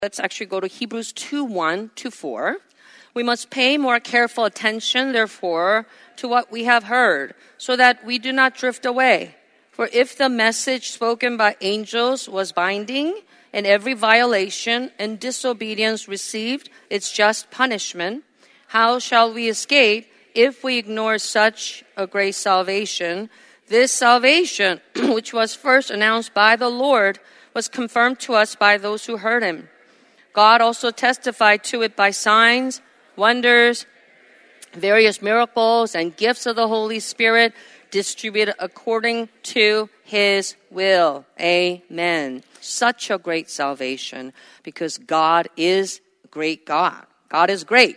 Let's actually go to Hebrews 2:1-4. We must pay more careful attention, therefore, to what we have heard, so that we do not drift away. For if the message spoken by angels was binding, and every violation and disobedience received its just punishment, how shall we escape if we ignore such a great salvation? This salvation, which was first announced by the Lord, was confirmed to us by those who heard him. God also testified to it by signs, wonders, various miracles, and gifts of the Holy Spirit distributed according to his will. Amen. Such a great salvation because God is great God. God is great.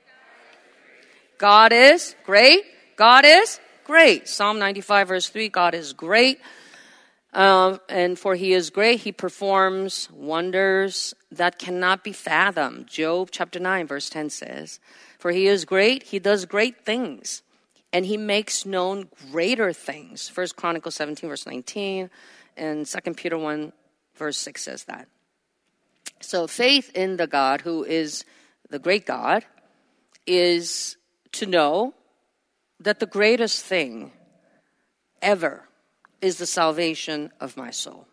God is great. God is great. Psalm 95 verse 3, God is great. And for he is great, he performs wonders that cannot be fathomed. Job chapter 9 verse 10 says, for he is great, he does great things, and he makes known greater things. 1 Chronicles 17 verse 19 and 2 Peter 1 verse 6 says that. So faith in the God who is the great God is to know that the greatest thing ever is the salvation of my soul.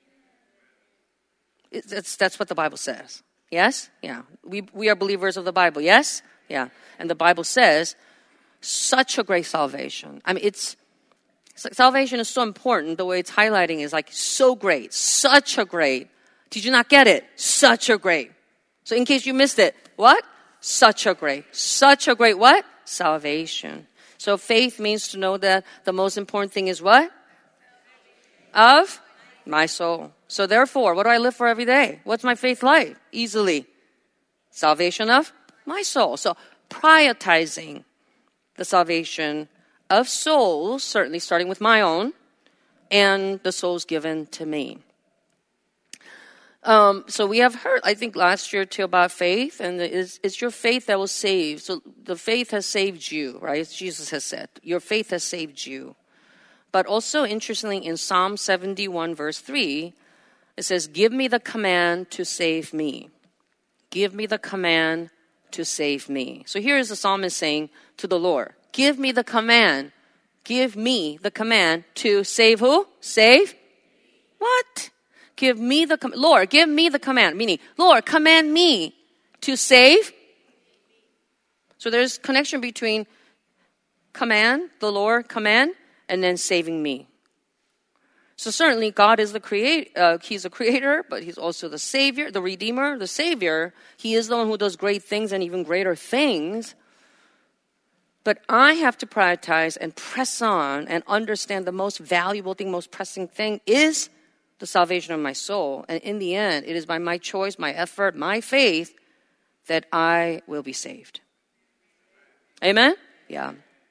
That's what the Bible says. Yes? Yeah. We are believers of the Bible. Yes? Yeah. And the Bible says, such a great salvation. I mean, salvation is so important. The way it's highlighting is like so great, such a great. Did you not get it? Such a great. So in case you missed it, what? Such a great what? Salvation. So faith means to know that the most important thing is what? Of my soul. So therefore, what do I live for every day? What's my faith like? Easily. Salvation of my soul. So prioritizing the salvation of souls, certainly starting with my own, and the souls given to me. So we have heard, I think last year too, about faith, and it's your faith that will save. So the faith has saved you, right? Jesus has said, your faith has saved you. But also, interestingly, in Psalm 71, verse 3, it says, give me the command to save me. Give me the command to save me. So here is the psalmist saying to the Lord, give me the command. Give me the command to save who? Save? What? Give me the command. Lord, give me the command. Meaning, Lord, command me to save. So there's connection between command, the Lord, command, and then saving me. So certainly God is He's a creator, but He's also the Savior, the Redeemer, the Savior. He is the one who does great things and even greater things. But I have to prioritize and press on and understand the most valuable thing, most pressing thing is the salvation of my soul. And in the end, it is by my choice, my effort, my faith that I will be saved. Amen? Yeah.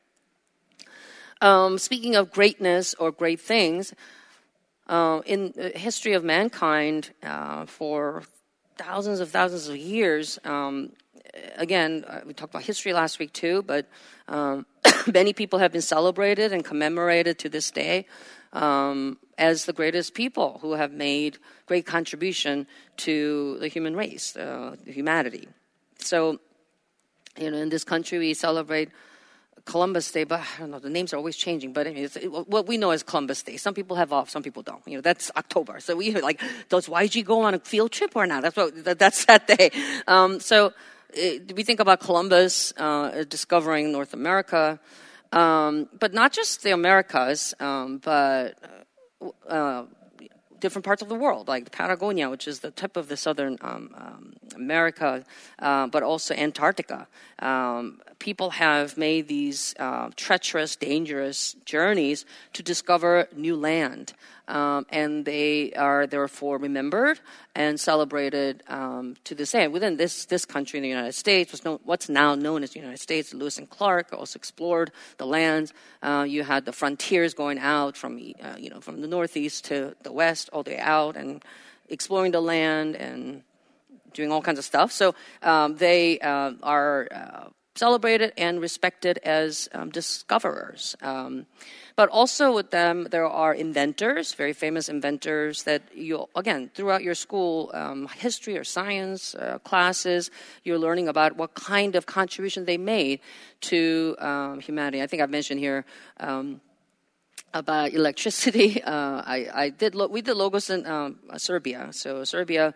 Speaking of greatness or great things, in the history of mankind, for thousands of years, again, we talked about history last week too, but many people have been celebrated and commemorated to this day as the greatest people who have made great contribution to the human race, humanity. So, in this country we celebrate Columbus Day, but I don't know, the names are always changing, but it's what we know as Columbus Day. Some people have off, some people don't. That's October. So we does YG go on a field trip or not? That's that day. So we think about Columbus discovering North America, but not just the Americas, but different parts of the world, like Patagonia, which is the tip of the southern America, but also Antarctica. People have made these treacherous, dangerous journeys to discover new land. And they are therefore remembered and celebrated to this day. Within this country in the United States, what's now known as the United States, Lewis and Clark also explored the lands. You had the frontiers going out from the northeast to the west, all the way out, and exploring the land and doing all kinds of stuff. So they are celebrated and respected as discoverers. But also with them, there are inventors, very famous inventors that you, again, throughout your school history or science classes, you're learning about what kind of contribution they made to humanity. I think I've mentioned here about electricity. We did logos in Serbia. So Serbia.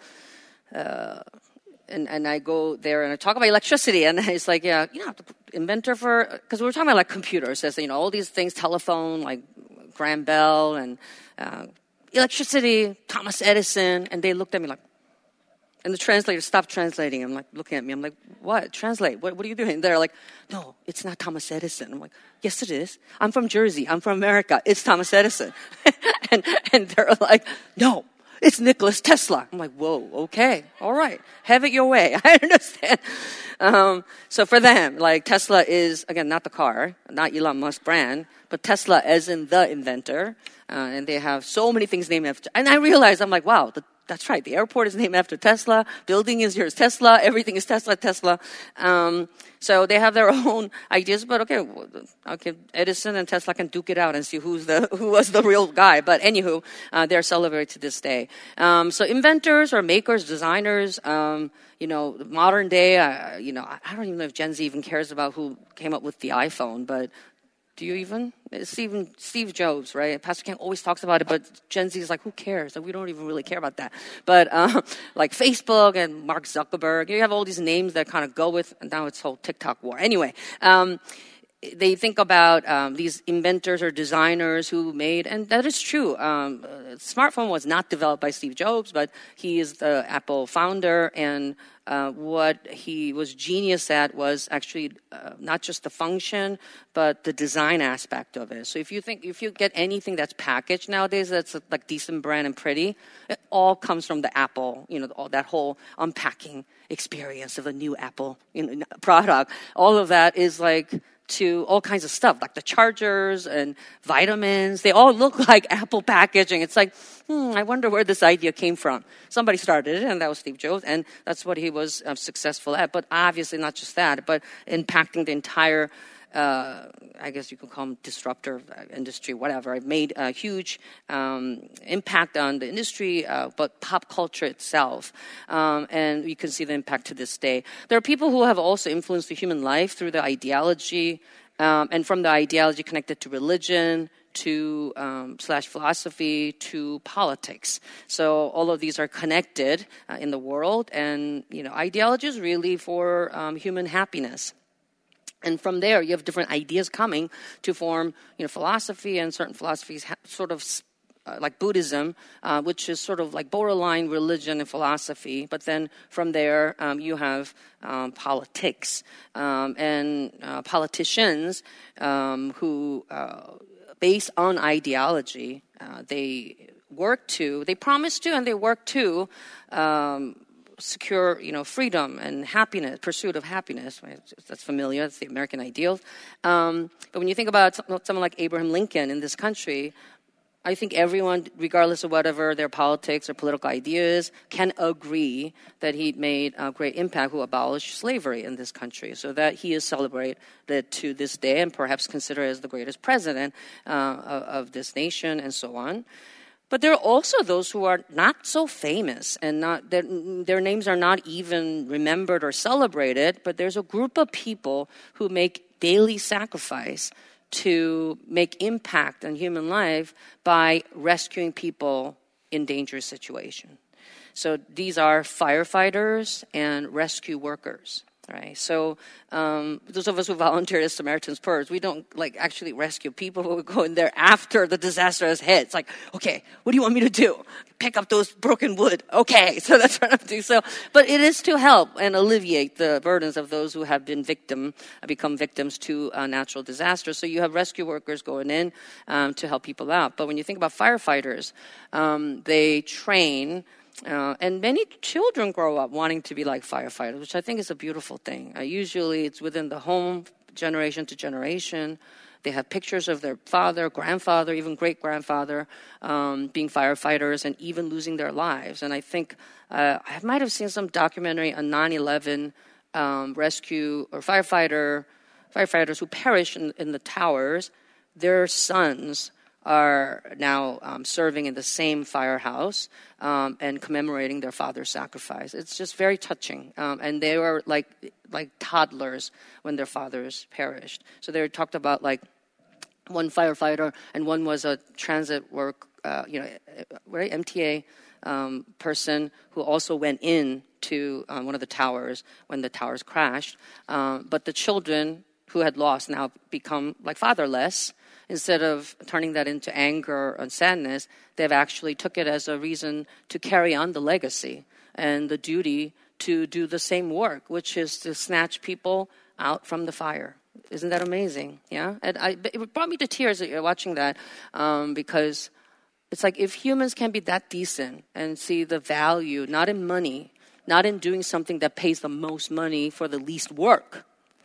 And I go there and I talk about electricity, and it's like, yeah, the inventor because we were talking about like computers, as all these things, telephone, like Graham Bell, and electricity, Thomas Edison, and they looked at me like, and the translator stopped translating. I'm like looking at me. I'm like, what? Translate? What are you doing? They're like, no, it's not Thomas Edison. I'm like, yes, it is. I'm from Jersey. I'm from America. It's Thomas Edison. and they're like, no. It's Nicholas Tesla. I'm like, whoa, okay, all right, have it your way. I understand. So for them, like Tesla is, again, not the car, not Elon Musk brand, but Tesla as in the inventor. And they have so many things named after. And I realized, I'm like, wow, that's right. The airport is named after Tesla. Building is yours, Tesla. Everything is Tesla. So they have their own ideas. But okay, Edison and Tesla can duke it out and see who was the real guy. But anywho, they're celebrated to this day. So inventors or makers, designers. Modern day. I don't even know if Gen Z even cares about who came up with the iPhone, but. Do you even? It's even Steve Jobs, right? Pastor Ken always talks about it, but Gen Z is like, who cares? Like, we don't even really care about that. But like Facebook and Mark Zuckerberg, you have all these names that kind of go with, and now it's whole TikTok war. Anyway, they think about these inventors or designers who made, and that is true. Smartphone was not developed by Steve Jobs, but he is the Apple founder, and what he was genius at was actually not just the function, but the design aspect of it. So if you get anything that's packaged nowadays that's like decent brand and pretty, it all comes from the Apple, all that whole unpacking experience of a new Apple product. All of that is like to all kinds of stuff, like the chargers and vitamins. They all look like Apple packaging. It's like, I wonder where this idea came from. Somebody started it, and that was Steve Jobs, and that's what he was successful at. But obviously not just that, but impacting the entire, I guess you could call them disruptor industry, whatever. It made a huge impact on the industry, but pop culture itself. And you can see the impact to this day. There are people who have also influenced the human life through the ideology, and from the ideology connected to religion, to / philosophy, to politics. So all of these are connected in the world, and ideology is really for human happiness. And from there, you have different ideas coming to form, philosophy, and certain philosophies sort of like Buddhism, which is sort of like borderline religion and philosophy. But then from there, you have politics and politicians who, based on ideology, they promise to, and they work to secure, freedom and happiness, pursuit of happiness. Right? That's familiar. That's the American ideal. But when you think about someone like Abraham Lincoln in this country, I think everyone, regardless of whatever their politics or political ideas, can agree that he made a great impact who abolished slavery in this country. So that he is celebrated to this day and perhaps considered as the greatest president of this nation and so on. But there are also those who are not so famous and their names are not even remembered or celebrated, but there's a group of people who make daily sacrifice to make impact on human life by rescuing people in dangerous situations. So these are firefighters and rescue workers. Right, so those of us who volunteer as Samaritan's Purse, we don't actually rescue people, but we go in there after the disaster has hit. It's like, okay, what do you want me to do? Pick up those broken wood. Okay, so that's what I'm doing. So, but it is to help and alleviate the burdens of those who have become victims to natural disasters. So you have rescue workers going in to help people out. But when you think about firefighters, they train. And many children grow up wanting to be like firefighters, which I think is a beautiful thing. Usually it's within the home, generation to generation. They have pictures of their father, grandfather, even great-grandfather being firefighters and even losing their lives. And I think I might have seen some documentary on 9/11 rescue or firefighters who perished in the towers, their sons are now serving in the same firehouse and commemorating their father's sacrifice. It's just very touching. And they were like toddlers when their fathers perished. So they talked about like one firefighter and one was a transit work, right, MTA person who also went in to one of the towers when the towers crashed. But the children who had lost now become like fatherless. Instead of turning that into anger and sadness, they've actually took it as a reason to carry on the legacy and the duty to do the same work, which is to snatch people out from the fire. Isn't that amazing? Yeah? And it brought me to tears watching that because it's like if humans can be that decent and see the value, not in money, not in doing something that pays the most money for the least work.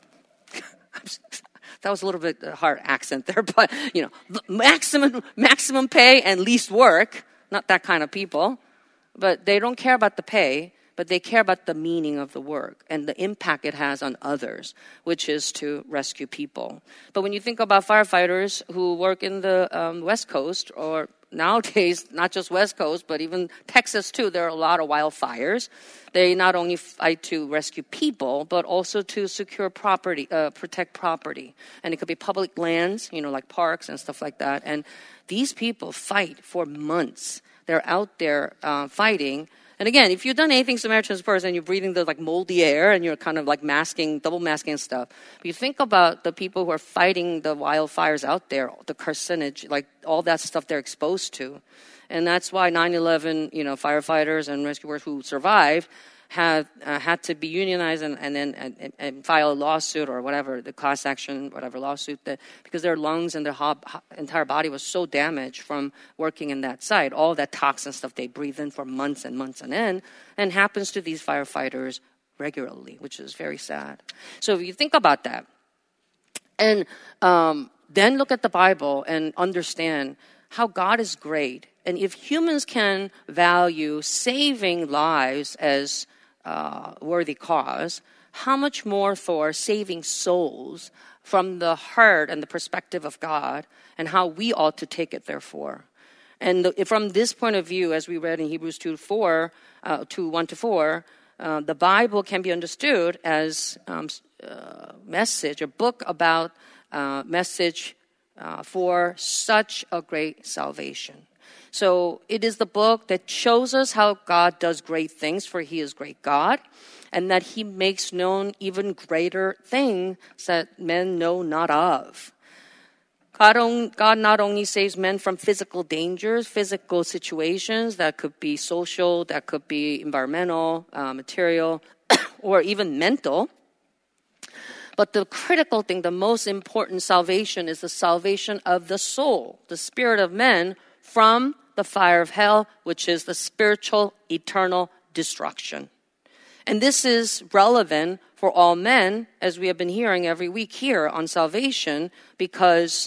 That was a little bit hard accent there, but, maximum pay and least work, not that kind of people. But they don't care about the pay, but they care about the meaning of the work and the impact it has on others, which is to rescue people. But when you think about firefighters who work in the West Coast, or nowadays, not just West Coast, but even Texas too, there are a lot of wildfires. They not only fight to rescue people, but also to secure property, protect property. And it could be public lands, like parks and stuff like that. And these people fight for months. They're out there fighting. And again, if you've done anything Samaritan's Purse and you're breathing the moldy air and you're kind of like double masking stuff, but you think about the people who are fighting the wildfires out there, the carcinage, like all that stuff they're exposed to. And that's why 9/11, firefighters and rescuers who survived have had to be unionized and file a lawsuit or whatever, the class action, whatever lawsuit, because their lungs and their entire body was so damaged from working in that site. All that toxin stuff they breathe in for months and months on end, and happens to these firefighters regularly, which is very sad. So if you think about that, and then look at the Bible and understand how God is great. And if humans can value saving lives as worthy cause, how much more for saving souls from the heart and the perspective of God and how we ought to take it, therefore. And from this point of view, as we read in Hebrews 2:1-4, the Bible can be understood as a book about message for such a great salvation. So it is the book that shows us how God does great things, for He is great God, and that He makes known even greater things that men know not of. God not only saves men from physical dangers, physical situations that could be social, that could be environmental, material, or even mental, but the critical thing, the most important salvation is the salvation of the soul, the spirit of men, from the fire of hell, which is the spiritual, eternal destruction. And this is relevant for all men, as we have been hearing every week here on salvation, because,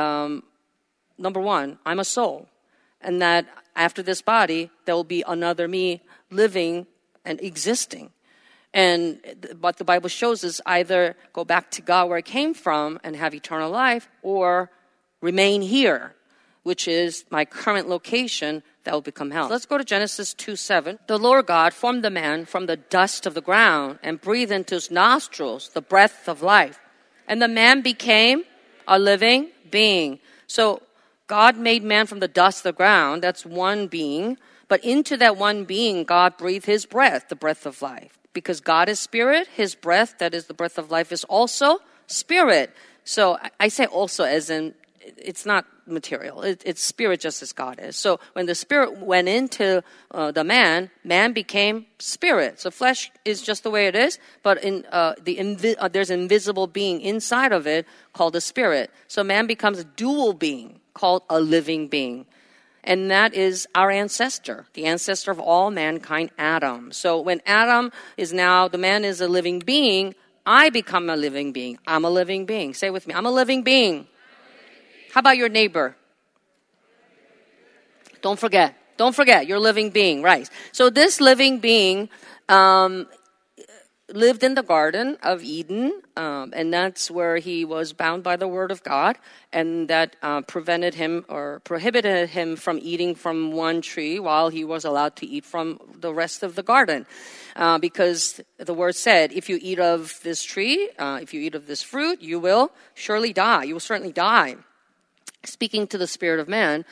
number one, I'm a soul. And that after this body, there will be another me living and existing. And what the Bible shows is either go back to God where I came from and have eternal life, or remain here, which is my current location that will become hell. Let's go to Genesis 2:7. The Lord God formed the man from the dust of the ground and breathed into his nostrils the breath of life. And the man became a living being. So God made man from the dust of the ground. That's one being. But into that one being, God breathed His breath, the breath of life. Because God is spirit, His breath, that is the breath of life, is also spirit. So I say also as in, it's not material. It's spirit just as God is. So when the spirit went into the man became spirit. So flesh is just the way it is, but there's an invisible being inside of it called the spirit. So man becomes a dual being called a living being. And that is our ancestor, the ancestor of all mankind, Adam. So when Adam is now, the man is a living being, I become a living being. I'm a living being. Say it with me. I'm a living being. How about your neighbor? Don't forget, you're a living being, right? So this living being lived in the Garden of Eden, and that's where he was bound by the Word of God, and that prevented him or prohibited him from eating from one tree while he was allowed to eat from the rest of the garden. Because the Word said, if you eat of this tree, if you eat of this fruit, you will surely die. You will certainly die. Speaking to the spirit of man,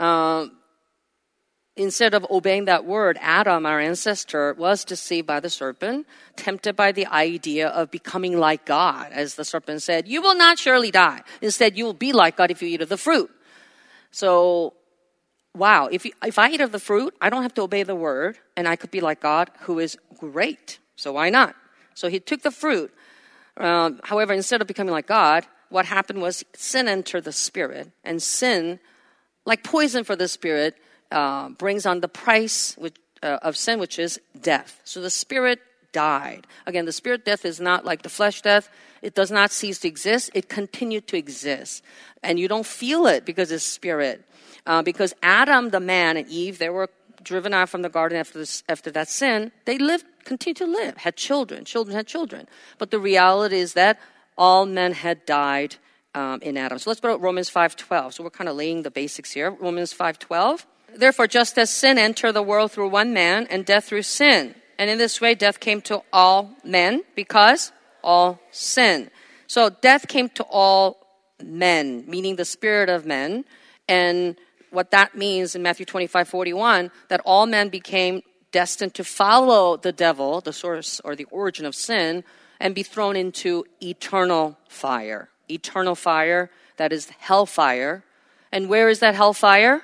instead of obeying that word, Adam, our ancestor, was deceived by the serpent, tempted by the idea of becoming like God. As the serpent said, you will not surely die. Instead, you will be like God if you eat of the fruit. So, wow, if I eat of the fruit, I don't have to obey the word, and I could be like God, who is great. So why not? So he took the fruit. However, instead of becoming like God, what happened was sin entered the spirit, and sin, like poison for the spirit, brings on the price of sin, which is death. So the spirit died. Again, the spirit death is not like the flesh death. It does not cease to exist. It continued to exist. And you don't feel it because it's spirit. Because Adam, the man, and Eve, they were driven out from the garden after that sin. They continued to live, had children. Children had children. But the reality is that all men had died in Adam. So let's go to Romans 5:12. So we're kind of laying the basics here. Romans 5:12. Therefore, just as sin entered the world through one man, and death through sin. And in this way, death came to all men because all sin. So death came to all men, meaning the spirit of men. And what that means in Matthew 25:41, that all men became destined to follow the devil, the source or the origin of sin, and be thrown into eternal fire. Eternal fire, that is hellfire. And where is that hellfire?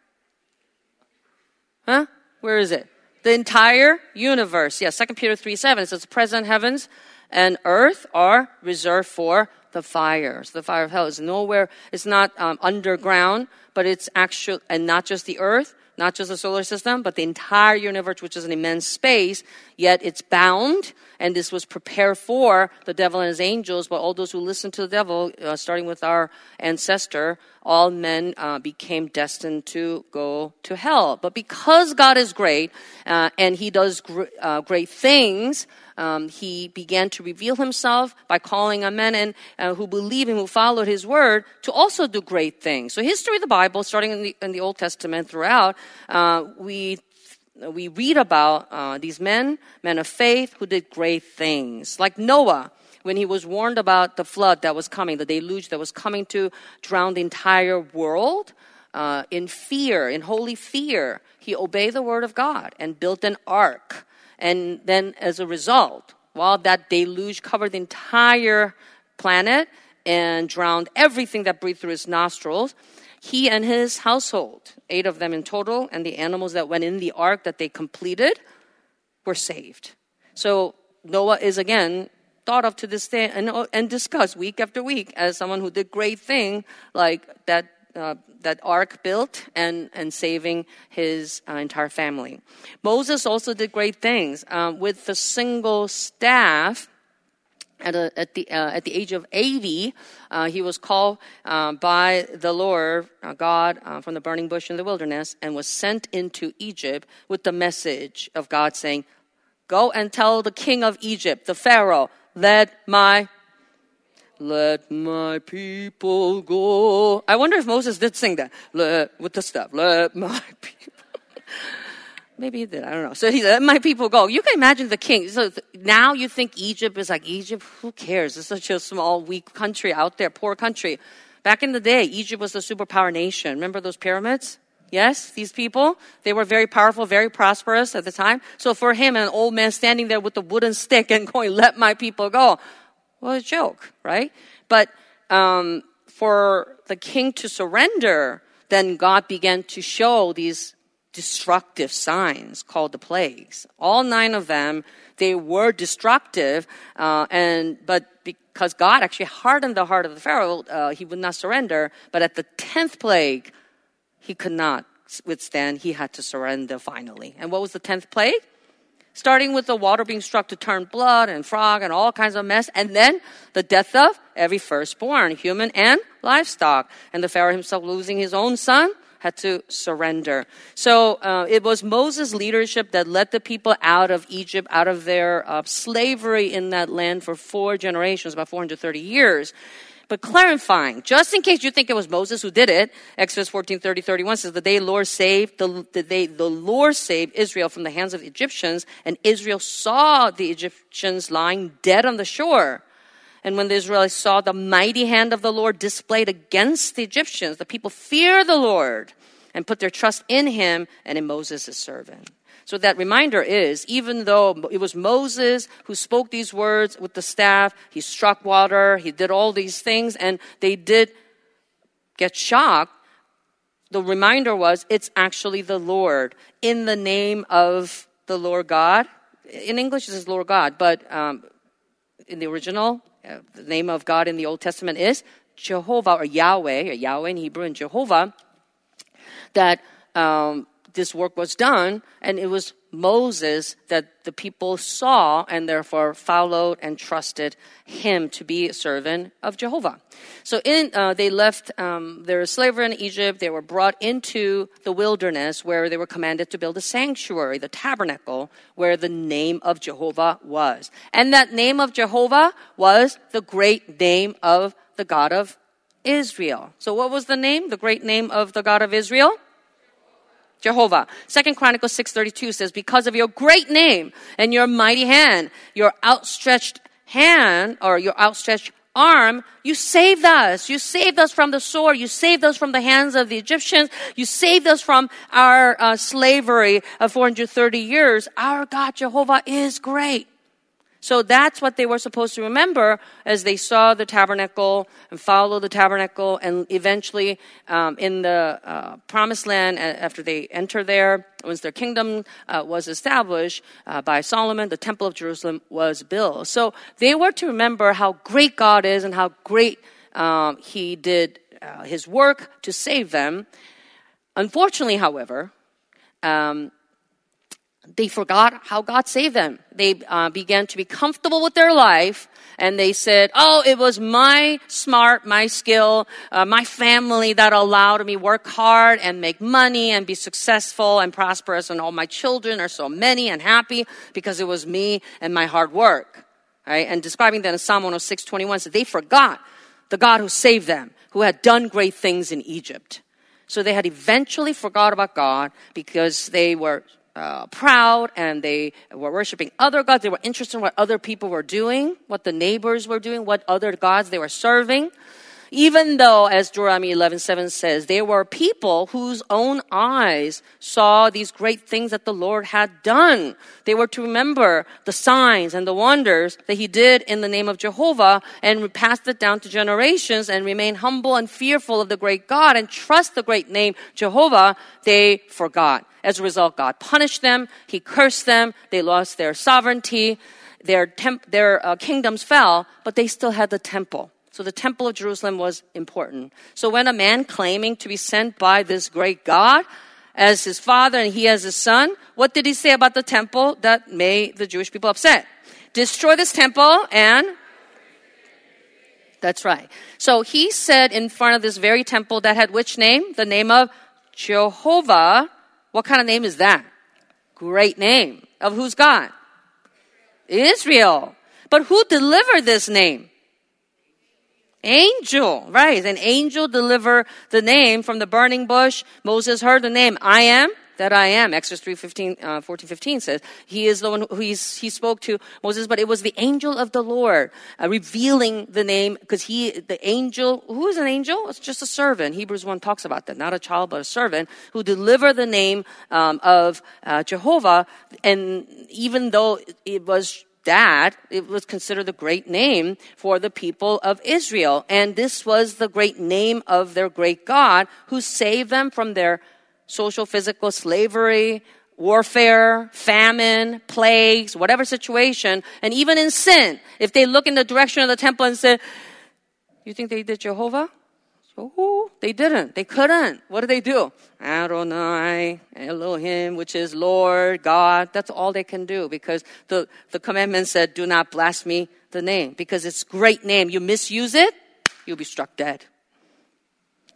Where is it? The entire universe. Yes, 2 Peter 3:7 says, present heavens and earth are reserved for the fire. So the fire of hell is nowhere, it's not underground, but it's actual, and not just the earth, not just the solar system, but the entire universe, which is an immense space, yet it's bound, and this was prepared for the devil and his angels, but all those who listen to the devil, starting with our ancestor, all men became destined to go to hell. But because God is great, and he does great things, he began to reveal himself by calling on men and who believe him, who followed his word, to also do great things. So history of the Bible, starting in the Old Testament throughout, we read about these men of faith who did great things. Like Noah, when he was warned about the flood that was coming, the deluge that was coming to drown the entire world, in fear, in holy fear, he obeyed the word of God and built an ark. And then as a result, while that deluge covered the entire planet and drowned everything that breathed through his nostrils, he and his household, 8 of them in total, and the animals that went in the ark that they completed, were saved. So Noah is again thought of to this day and discussed week after week as someone who did great thing like that ark built and saving his entire family. Moses also did great things with the single staff. At the age of 80, he was called by the Lord God from the burning bush in the wilderness and was sent into Egypt with the message of God saying, "Go and tell the king of Egypt, the Pharaoh, let my people go." I wonder if Moses did sing that. With the stuff. Let my people. Maybe he did. I don't know. So he said, "Let my people go." You can imagine the king. So now you think Egypt is like Egypt. Who cares? It's such a small, weak country out there, poor country. Back in the day, Egypt was the superpower nation. Remember those pyramids? Yes, these people, they were very powerful, very prosperous at the time. So for him, an old man standing there with a wooden stick and going, "Let my people go." Well, a joke, right? But for the king to surrender, then God began to show these destructive signs called the plagues. All 9 of them, they were destructive, but because God actually hardened the heart of the Pharaoh, he would not surrender. But at the 10th plague, he could not withstand. He had to surrender finally. And what was the 10th plague? Starting with the water being struck to turn blood and frog and all kinds of mess. And then the death of every firstborn, human and livestock. And the Pharaoh himself losing his own son had to surrender. So it was Moses' leadership that led the people out of Egypt, out of their slavery in that land for 4 generations, about 430 years. But clarifying, just in case you think it was Moses who did it, Exodus 14:30-31 says, the Lord saved Israel from the hands of the Egyptians, and Israel saw the Egyptians lying dead on the shore. And when the Israelites saw the mighty hand of the Lord displayed against the Egyptians, the people feared the Lord and put their trust in him and in Moses, his servant. So that reminder is, even though it was Moses who spoke these words with the staff, he struck water, he did all these things, and they did get shocked, the reminder was, it's actually the Lord, in the name of the Lord God. In English, it says Lord God, but in the original, the name of God in the Old Testament is Jehovah, or Yahweh in Hebrew, and Jehovah, that this work was done, and it was Moses that the people saw and therefore followed and trusted him to be a servant of Jehovah. So they left their slavery in Egypt. They were brought into the wilderness where they were commanded to build a sanctuary, the tabernacle, where the name of Jehovah was. And that name of Jehovah was the great name of the God of Israel. So what was the name, the great name of the God of Israel? Jehovah. 2 Chronicles 6:32 says, because of your great name and your mighty hand, your outstretched hand or your outstretched arm, you saved us. You saved us from the sword. You saved us from the hands of the Egyptians. You saved us from our slavery of 430 years. Our God, Jehovah, is great. So that's what they were supposed to remember as they saw the tabernacle and followed the tabernacle, and eventually in the promised land, after they enter there, once their kingdom was established by Solomon, the temple of Jerusalem was built. So they were to remember how great God is and how great he did his work to save them. Unfortunately, however, they forgot how God saved them. They began to be comfortable with their life, and they said, oh, it was my smart, my skill, my family that allowed me work hard and make money and be successful and prosperous, and all my children are so many and happy because it was me and my hard work. Right? And describing that in Psalm 106:21 said they forgot the God who saved them, who had done great things in Egypt. So they had eventually forgot about God because they were proud, and they were worshiping other gods. They were interested in what other people were doing, what the neighbors were doing, what other gods they were serving. Even though, as Deuteronomy 11:7 says, they were people whose own eyes saw these great things that the Lord had done. They were to remember the signs and the wonders that he did in the name of Jehovah and passed it down to generations and remain humble and fearful of the great God and trust the great name Jehovah. They forgot. As a result, God punished them. He cursed them. They lost their sovereignty. Their kingdoms fell, but they still had the temple. So the temple of Jerusalem was important. So when a man claiming to be sent by this great God as his father and he as his son, what did he say about the temple that made the Jewish people upset? Destroy this temple and... That's right. So he said in front of this very temple that had which name? The name of Jehovah. What kind of name is that? Great name. Of whose God? Israel. But who delivered this name? Angel. Right. An angel delivered the name from the burning bush. Moses heard the name. I am that I am. Exodus 14:15 says he is the one who he spoke to Moses, but it was the angel of the Lord revealing the name, because the angel, who is an angel? It's just a servant. Hebrews 1 talks about that. Not a child, but a servant who delivered the name of Jehovah. And even though it was it was considered a great name for the people of Israel. And this was the great name of their great God who saved them from their social, physical slavery, warfare, famine, plagues, whatever situation, and even in sin. If they look in the direction of the temple and say, you think they did Jehovah? So they didn't. They couldn't. What did they do? Adonai, Elohim, which is Lord, God. That's all they can do, because the commandment said, do not blaspheme the name, because it's great name. You misuse it, you'll be struck dead.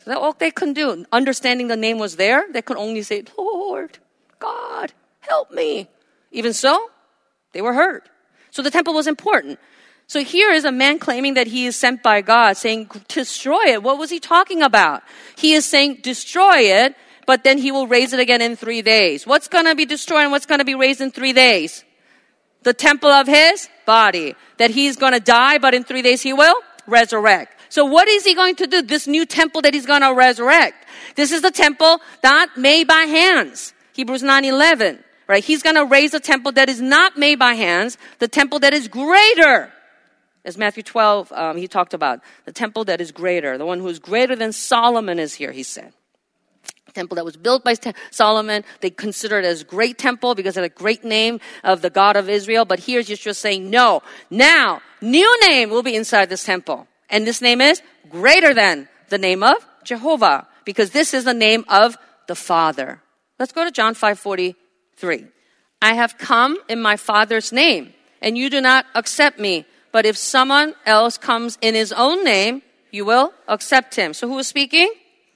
So that's all they couldn't do. Understanding the name was there, they could only say, Lord, God, help me. Even so, they were hurt. So the temple was important. So here is a man claiming that he is sent by God, saying, destroy it. What was he talking about? He is saying, destroy it, but then he will raise it again in 3 days. What's going to be destroyed and what's going to be raised in 3 days? The temple of his body. That he's going to die, but in 3 days he will resurrect. So what is he going to do? This new temple that he's going to resurrect. This is the temple not made by hands. Hebrews 9:11. Right? He's going to raise a temple that is not made by hands. The temple that is greater. As Matthew 12, he talked about. The temple that is greater. The one who is greater than Solomon is here, he said. Temple that was built by Solomon. They consider it as great temple because it had a great name of the God of Israel. But here's Yeshua saying, no, now, new name will be inside this temple. And this name is greater than the name of Jehovah. Because this is the name of the Father. Let's go to John 5:43. I have come in my Father's name, and you do not accept me. But if someone else comes in his own name, you will accept him. So who is speaking?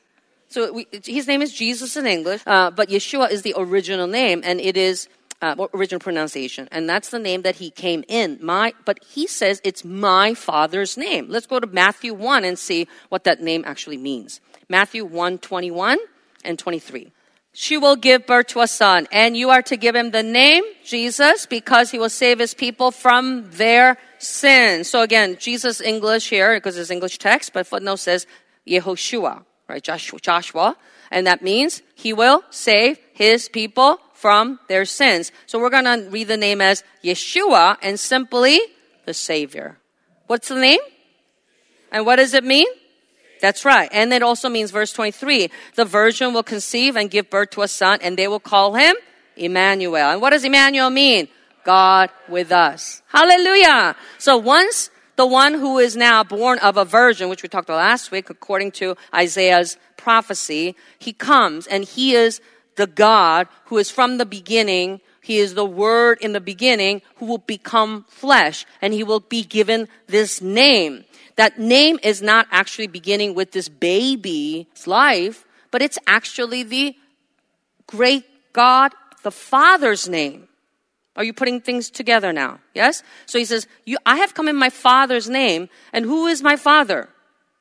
So his name is Jesus in English, but Yeshua is the original name, and it is original pronunciation. And that's the name that he came in. But he says it's my Father's name. Let's go to Matthew 1 and see what that name actually means. Matthew 1:21 and 23. She will give birth to a son, and you are to give him the name Jesus because he will save his people from their sins. So again, Jesus English here, because it's English text, but footnote says Yehoshua. Right, Joshua, and that means he will save his people from their sins. So we're going to read the name as Yeshua and simply the Savior. What's the name? And what does it mean? That's right. And it also means verse 23, the virgin will conceive and give birth to a son, and they will call him Emmanuel. And what does Emmanuel mean? God with us. Hallelujah. So once the one who is now born of a virgin, which we talked about last week, according to Isaiah's prophecy, he comes and he is the God who is from the beginning. He is the Word in the beginning who will become flesh, and he will be given this name. That name is not actually beginning with this baby's life, but it's actually the great God, the Father's name. Are you putting things together now? Yes? So he says, I have come in my Father's name. And who is my Father?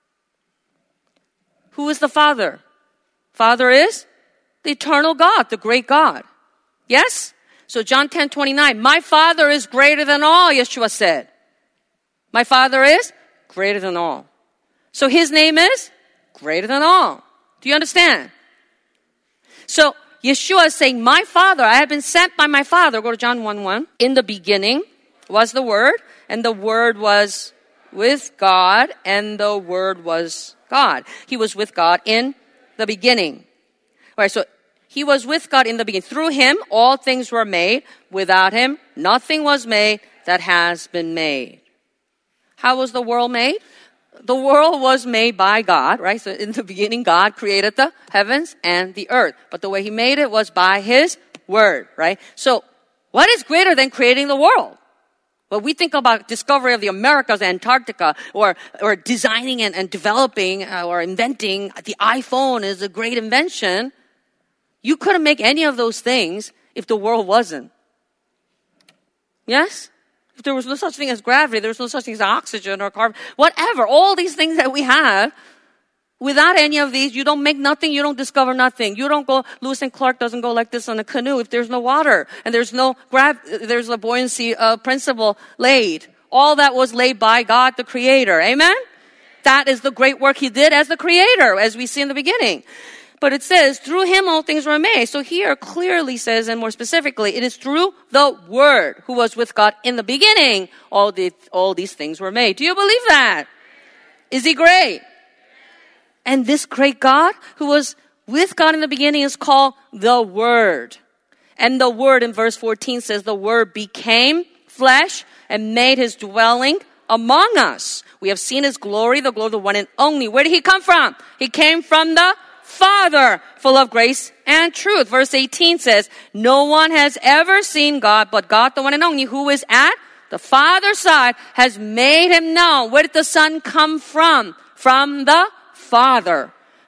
Who is the Father? Father is the eternal God, the great God. Yes? So John 10:29, my Father is greater than all, Yeshua said. My Father is greater than all. So his name is greater than all. Do you understand? So Yeshua is saying, my Father, I have been sent by my Father. Go to John 1:1. In the beginning was the Word, and the Word was with God, and the Word was God. He was with God in the beginning. All right, so he was with God in the beginning. Through him, all things were made. Without him, nothing was made that has been made. How was the world made? The world was made by God, right? So in the beginning, God created the heavens and the earth. But the way he made it was by his word, right? So what is greater than creating the world? Well, we think about discovery of the Americas, Antarctica, or designing and developing or inventing the iPhone is a great invention. You couldn't make any of those things if the world wasn't. Yes? If there was no such thing as gravity, there was no such thing as oxygen or carbon, whatever, all these things that we have, without any of these, you don't make nothing, you don't discover nothing. You don't go, Lewis and Clark doesn't go like this on a canoe if there's no water and there's there's a buoyancy principle laid. All that was laid by God, the Creator. Amen? That is the great work he did as the Creator, as we see in the beginning. But it says, through him all things were made. So here clearly says, and more specifically, it is through the Word who was with God in the beginning, all these things were made. Do you believe that? Is he great? And this great God who was with God in the beginning is called the Word. And the Word in verse 14 says, the Word became flesh and made his dwelling among us. We have seen his glory, the glory of the one and only. Where did he come from? He came from the Father, full of grace and truth. Verse 18 says, no one has ever seen God, but God, the one and only, who is at the Father's side, has made him known. Where did the Son come from? From the Father.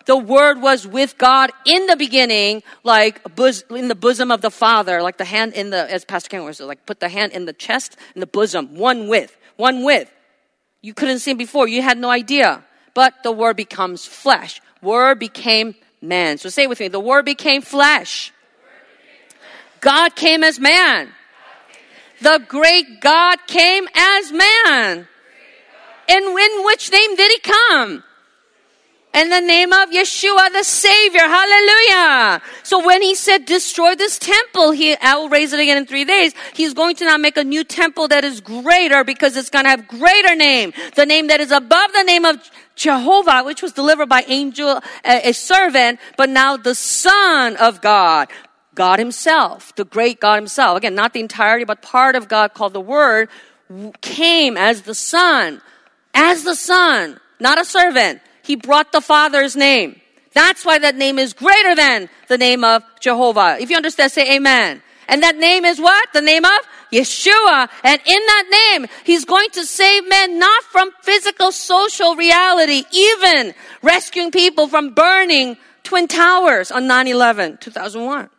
the Word was with God in the beginning, like in the bosom of the Father, like the hand in the, as Pastor Ken was saying, like put the hand in the chest, in the bosom, one with. You couldn't see him before. You had no idea. But the Word becomes flesh. Word became man. So say it with me. The Word became flesh. God came as man. The great God came as man. And in which name did he come? In the name of Yeshua the Savior. Hallelujah. So when he said, destroy this temple, I will raise it again in 3 days. He's going to now make a new temple that is greater because it's going to have greater name. The name that is above the name of Jehovah, which was delivered by angel, a servant, but now the Son of God. God himself, the great God himself. Again, not the entirety, but part of God called the Word came as the Son. As the Son, not a servant. He brought the Father's name. That's why that name is greater than the name of Jehovah. If you understand, say amen. And that name is what? The name of Yeshua. And in that name, he's going to save men not from physical, social reality, even rescuing people from burning Twin Towers on 9/11, 2001.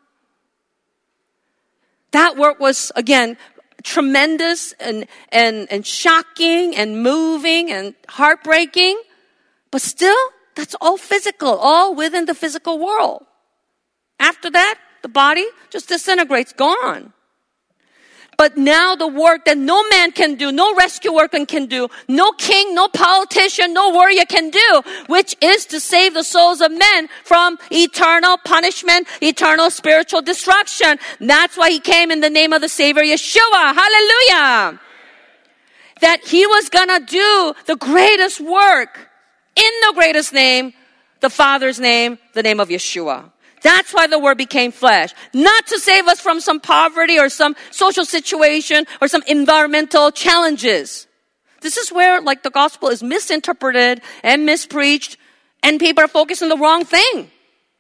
That work was, again, tremendous and shocking and moving and heartbreaking. But still, that's all physical, all within the physical world. After that, the body just disintegrates, gone. But now the work that no man can do, no rescue worker can do, no king, no politician, no warrior can do, which is to save the souls of men from eternal punishment, eternal spiritual destruction. That's why he came in the name of the Savior, Yeshua. Hallelujah. That he was gonna do the greatest work in the greatest name, the Father's name, the name of Yeshua. That's why the Word became flesh. Not to save us from some poverty or some social situation or some environmental challenges. This is where, like, the gospel is misinterpreted and mispreached, and people are focused on the wrong thing.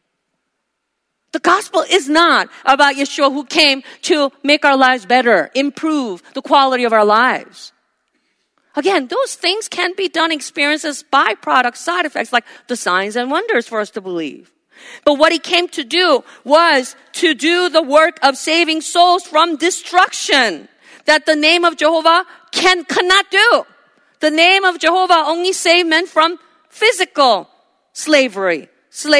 The gospel is not about Yeshua who came to make our lives better, improve the quality of our lives. Again, those things can be done, experienced as byproducts, side effects, like the signs and wonders for us to believe. But what he came to do was to do the work of saving souls from destruction that the name of Jehovah cannot do. The name of Jehovah only saved men from physical slavery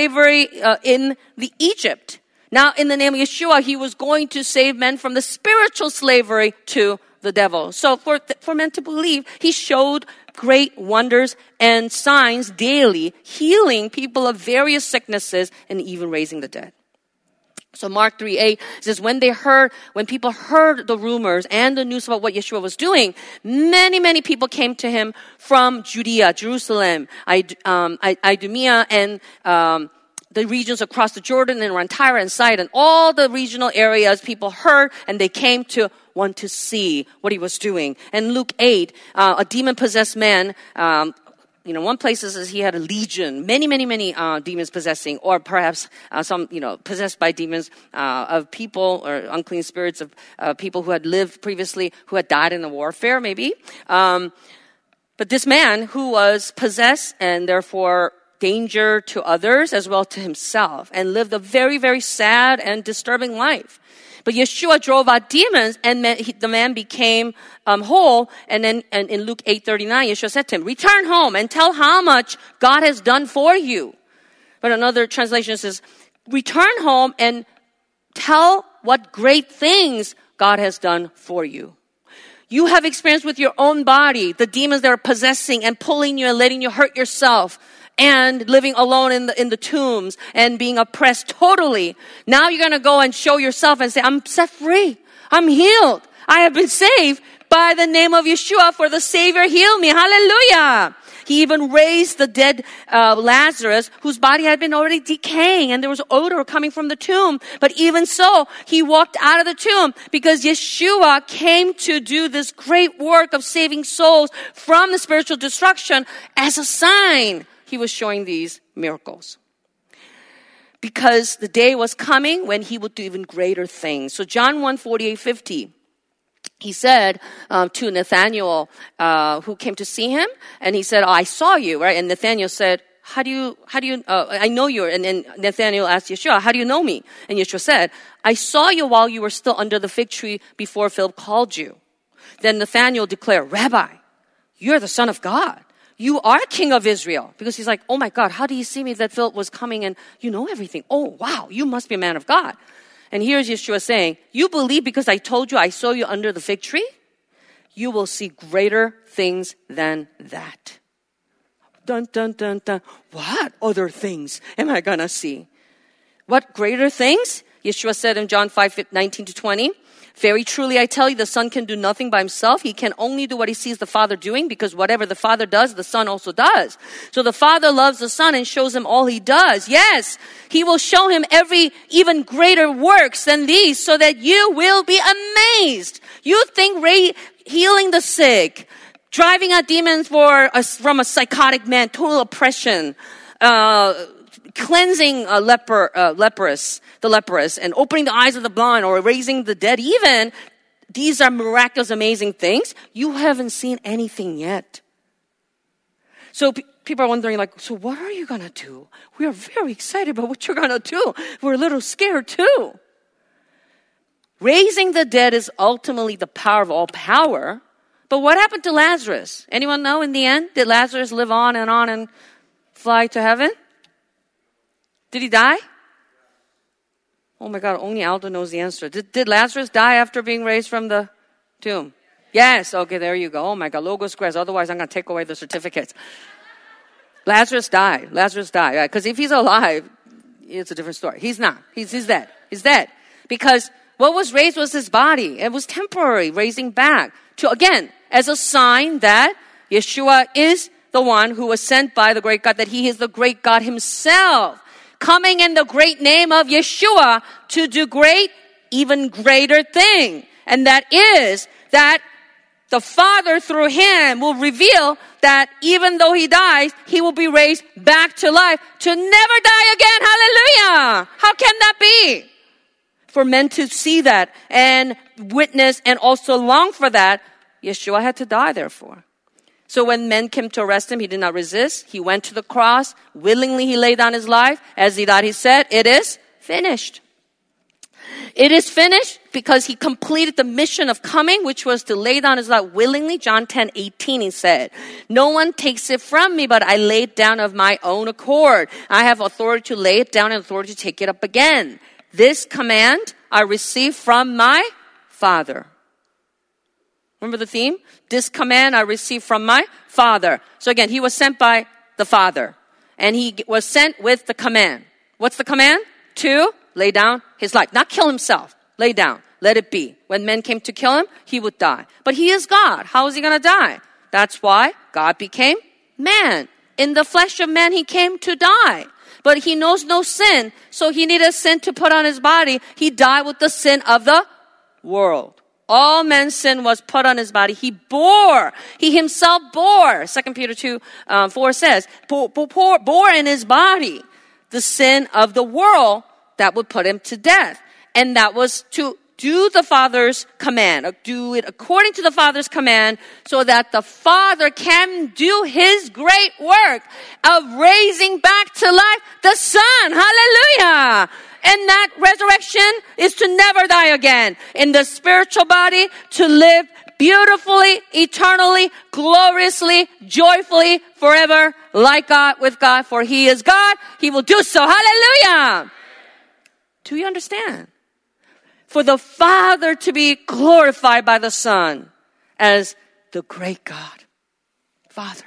in the Egypt. Now, in the name of Yeshua, he was going to save men from the spiritual slavery to the devil. So for men to believe, he showed great wonders and signs daily, healing people of various sicknesses and even raising the dead. So Mark 3:8 says, when people heard the rumors and the news about what Yeshua was doing, many people came to him from Judea, Jerusalem, Idumea, and the regions across the Jordan and around Tyre and Sidon. All the regional areas people heard, and they came to want to see what he was doing. And Luke 8, a demon-possessed man, one place says he had a legion, many demons possessing, or perhaps some, possessed by demons of people or unclean spirits of people who had lived previously, who had died in the warfare, maybe. But this man who was possessed and therefore danger to others as well to himself, and lived a very, very sad and disturbing life. But Yeshua drove out demons, and the man became whole. And then in Luke 8:39, Yeshua said to him, return home and tell how much God has done for you. But another translation says, return home and tell what great things God has done for you. You have experienced with your own body the demons that are possessing and pulling you and letting you hurt yourself, and living alone in the tombs and being oppressed totally. Now you're going to go and show yourself and say, I'm set free. I'm healed. I have been saved by the name of Yeshua, for the Savior healed me. Hallelujah. He even raised the dead Lazarus, whose body had been already decaying, and there was odor coming from the tomb. But even so, he walked out of the tomb because Yeshua came to do this great work of saving souls from the spiritual destruction as a sign. He was showing these miracles. Because the day was coming when he would do even greater things. So John 1:48-50, he said to Nathanael, who came to see him, and he said, I saw you, right? And Nathanael said, I know you. And then Nathanael asked Yeshua, how do you know me? And Yeshua said, I saw you while you were still under the fig tree before Philip called you. Then Nathanael declared, Rabbi, you're the Son of God. You are King of Israel. Because he's like, oh my God, how do you see me that Philip was coming and you know everything? Oh, wow, you must be a man of God. And here's Yeshua saying, you believe because I told you I saw you under the fig tree? You will see greater things than that. Dun, dun, dun, dun. What other things am I going to see? What greater things? Yeshua said in John 5:19-20, very truly I tell you, the Son can do nothing by himself. He can only do what he sees the Father doing, because whatever the Father does, the Son also does. So the Father loves the Son and shows him all he does. Yes, he will show him even greater works than these, so that you will be amazed. You think healing the sick, driving out demons from a psychotic man, total oppression, cleansing the leprous, and opening the eyes of the blind, or raising the dead, even these are miraculous, amazing things. You haven't seen anything yet. So people are wondering, like, so what are you going to do? We are very excited about what you're going to do. We're a little scared too. Raising the dead is ultimately the power of all power. But what happened to Lazarus? Anyone know in the end? Did Lazarus live on and fly to heaven? Did he die? Oh my God, only Aldo knows the answer. Did Lazarus die after being raised from the tomb? Yes, okay, there you go. Oh my God, Logos Grace, otherwise I'm going to take away the certificates. Lazarus died, right? Because if he's alive, it's a different story. He's not. He's dead. He's dead. Because what was raised was his body. It was temporary, raising back to, again, as a sign that Yeshua is the one who was sent by the great God, that he is the great God himself, coming in the great name of Yeshua to do even greater thing. And that is that the Father through him will reveal that even though he dies, he will be raised back to life to never die again. Hallelujah! How can that be? For men to see that and witness and also long for that, Yeshua had to die therefore. So when men came to arrest him, he did not resist. He went to the cross. Willingly he laid down his life. As he died, he said, it is finished. It is finished because he completed the mission of coming, which was to lay down his life willingly. John 10:18, he said, no one takes it from me, but I lay it down of my own accord. I have authority to lay it down and authority to take it up again. This command I received from my Father. Remember the theme? This command I received from my Father. So again, he was sent by the Father. And he was sent with the command. What's the command? To lay down his life. Not kill himself. Lay down. Let it be. When men came to kill him, he would die. But he is God. How is he going to die? That's why God became man. In the flesh of man, he came to die. But he knows no sin, so he needed sin to put on his body. He died with the sin of the world. All men's sin was put on his body. He himself bore. 2 Peter 2:4 says, bore in his body the sin of the world that would put him to death. And that was to do the Father's command, do it according to the Father's command, so that the Father can do his great work of raising back to life the Son. Hallelujah! And that resurrection is to never die again. In the spiritual body, to live beautifully, eternally, gloriously, joyfully, forever, like God, with God. For he is God, he will do so. Hallelujah! Do you understand? For the Father to be glorified by the Son as the great God. Father,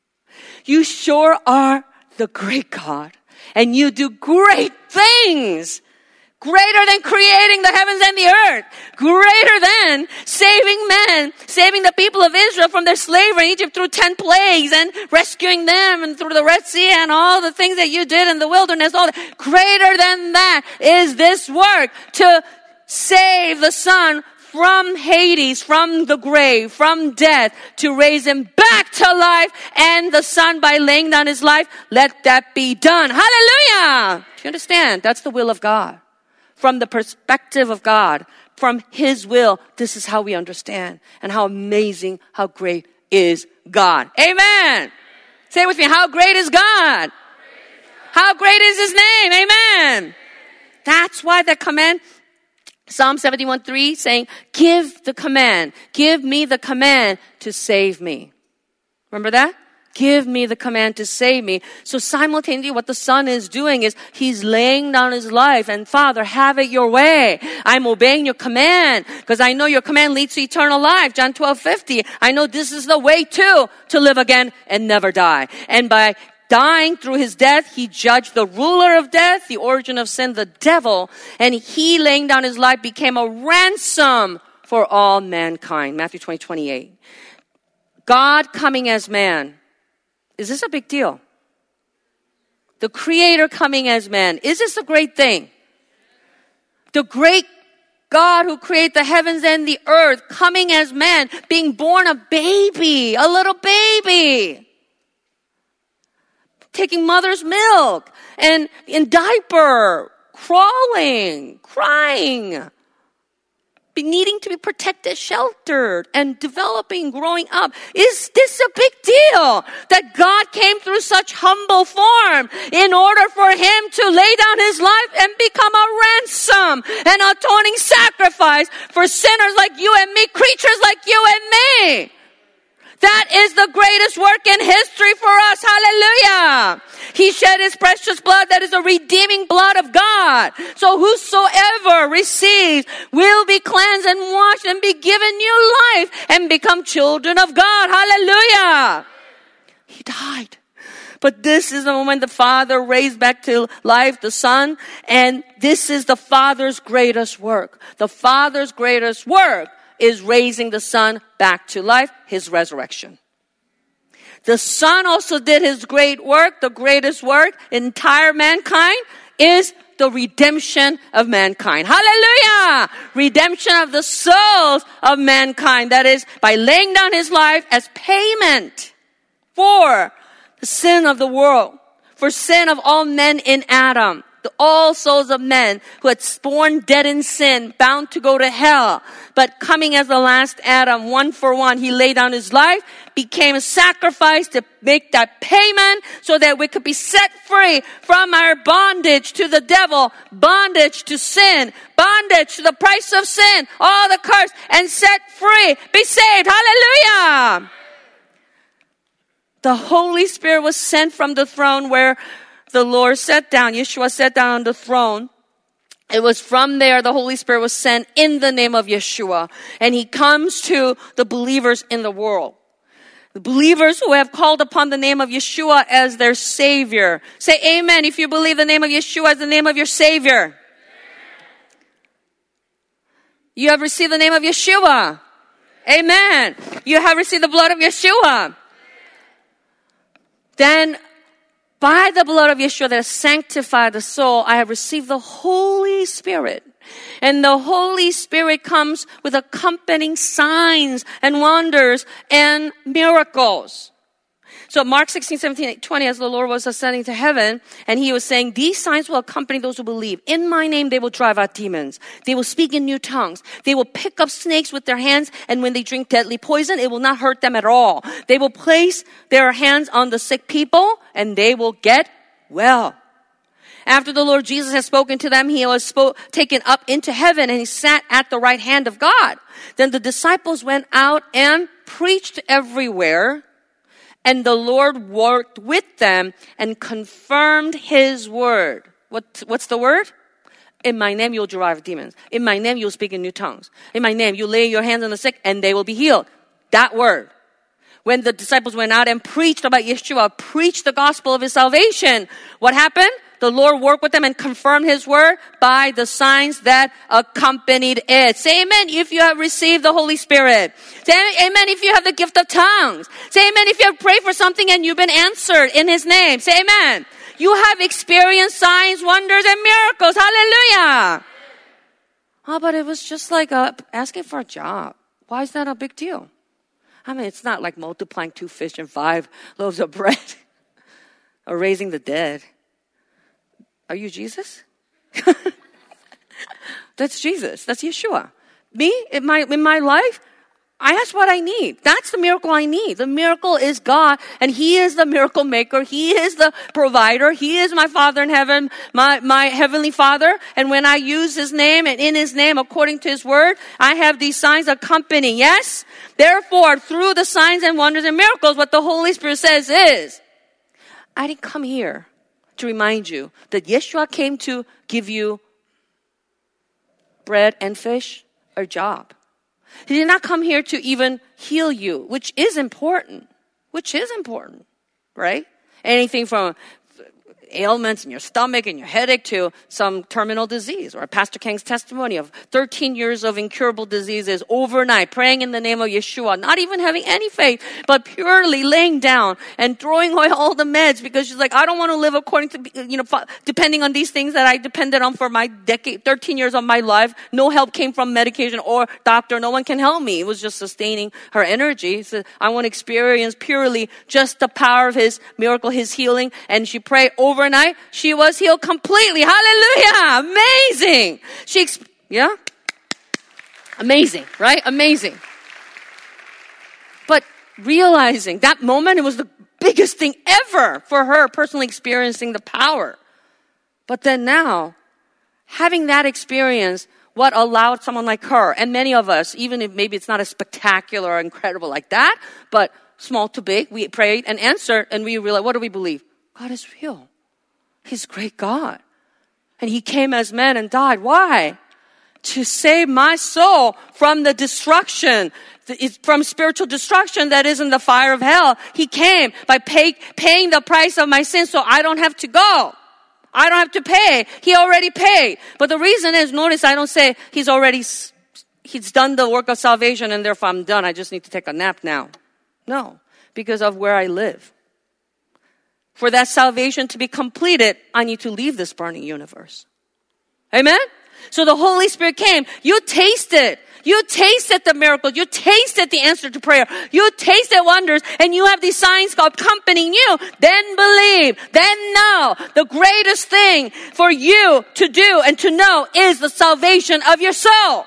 you sure are the great God. And you do great things. Greater than creating the heavens and the earth. Greater than saving men, saving the people of Israel from their slavery in Egypt through 10 plagues and rescuing them and through the Red Sea and all the things that you did in the wilderness. All that. Greater than that is this work to save the Son from Hades, from the grave, from death, to raise him back to life, and the Son by laying down his life, let that be done. Hallelujah! Do you understand? That's the will of God. From the perspective of God, from his will, this is how we understand, and how amazing, how great is God. Amen! Say with me, how great is God? How great is his name? Amen. That's why the command, Psalm 71:3 saying, give me the command to save me. Remember that? Give me the command to save me. So simultaneously what the Son is doing is he's laying down his life and Father, have it your way. I'm obeying your command because I know your command leads to eternal life. John 12:50. I know this is the way to live again and never die. And by dying through his death, he judged the ruler of death, the origin of sin, the devil, and he laying down his life became a ransom for all mankind. Matthew 20:28. God coming as man. Is this a big deal? The Creator coming as man. Is this a great thing? The great God who created the heavens and the earth coming as man, being born a baby, a little baby. Taking mother's milk and in diaper, crawling, crying. Needing to be protected, sheltered, and developing, growing up. Is this a big deal? That God came through such humble form in order for him to lay down his life and become a ransom, an atoning sacrifice for sinners like you and me, creatures like you and me. That is the greatest work in history for us. Hallelujah. He shed his precious blood. That is the redeeming blood of God. So whosoever receives will be cleansed and washed and be given new life and become children of God. Hallelujah. He died. But this is the moment the Father raised back to life the Son. And this is the Father's greatest work. The Father's greatest work is raising the Son back to life, his resurrection. The Son also did his great work, the greatest work, entire mankind, is the redemption of mankind. Hallelujah! Redemption of the souls of mankind. That is, by laying down his life as payment for the sin of the world, for sin of all men in Adam. All souls of men who had born dead in sin, bound to go to hell. But coming as the last Adam, one for one, he laid down his life, became a sacrifice to make that payment so that we could be set free from our bondage to the devil, bondage to sin, bondage to the price of sin, all the curse, and set free, be saved. Hallelujah! The Holy Spirit was sent from the throne where the Lord sat down. Yeshua sat down on the throne. It was from there the Holy Spirit was sent in the name of Yeshua. And he comes to the believers in the world. The believers who have called upon the name of Yeshua as their Savior. Say amen if you believe the name of Yeshua as the name of your Savior. You have received the name of Yeshua. Amen. You have received the blood of Yeshua. Then by the blood of Yeshua that has sanctified the soul, I have received the Holy Spirit. And the Holy Spirit comes with accompanying signs and wonders and miracles. So Mark 16, 17, 20, as the Lord was ascending to heaven, and he was saying, these signs will accompany those who believe. In my name, they will drive out demons. They will speak in new tongues. They will pick up snakes with their hands, and when they drink deadly poison, it will not hurt them at all. They will place their hands on the sick people, and they will get well. After the Lord Jesus had spoken to them, he was taken up into heaven, and he sat at the right hand of God. Then the disciples went out and preached everywhere. And the Lord worked with them and confirmed his word. What's the word? In my name you'll drive demons. In my name you'll speak in new tongues. In my name you lay your hands on the sick and they will be healed. That word. When the disciples went out and preached about Yeshua, preached the gospel of his salvation, what happened? The Lord worked with them and confirmed his word by the signs that accompanied it. Say amen if you have received the Holy Spirit. Say amen if you have the gift of tongues. Say amen if you have prayed for something and you've been answered in his name. Say amen. You have experienced signs, wonders, and miracles. Hallelujah. Oh, but it was just like asking for a job. Why is that a big deal? I mean, it's not like multiplying 2 fish and 5 loaves of bread or raising the dead. Are you Jesus? That's Jesus. That's Yeshua. Me, in my life, I ask what I need. That's the miracle I need. The miracle is God, and He is the miracle maker. He is the provider. He is my Father in heaven, my Heavenly Father. And when I use His name and in His name, according to His word, I have these signs accompanying. Yes? Therefore, through the signs and wonders and miracles, what the Holy Spirit says is, I didn't come here to remind you that Yeshua came to give you bread and fish or job. He did not come here to even heal you, which is important, right? Anything from ailments in your stomach and your headache to some terminal disease, or Pastor Kang's testimony of 13 years of incurable diseases overnight, praying in the name of Yeshua, not even having any faith, but purely laying down and throwing away all the meds because she's like, I don't want to live according to, depending on these things that I depended on for my 13 years of my life. No help came from medication or doctor. No one can help me. It was just sustaining her energy. So I want to experience purely just the power of His miracle, His healing. And she prayed overnight. She was healed completely. Hallelujah. Amazing. Amazing, right? Amazing. But realizing that moment, it was the biggest thing ever for her personally experiencing the power. But then now, having that experience, what allowed someone like her and many of us, even if maybe it's not as spectacular or incredible like that, but small to big, we prayed and answered and we realized, what do we believe? God is real. He's a great God. And He came as man and died. Why? To save my soul from the destruction, from spiritual destruction that is in the fire of hell. He came by paying the price of my sin so I don't have to go. I don't have to pay. He already paid. But the reason is, notice I don't say He's done the work of salvation and therefore I'm done. I just need to take a nap now. No, because of where I live. For that salvation to be completed, I need to leave this burning universe. Amen? So the Holy Spirit came. You tasted the miracles. You tasted the answer to prayer. You tasted wonders, and you have these signs accompanying you. Then believe. Then know. The greatest thing for you to do and to know is the salvation of your soul.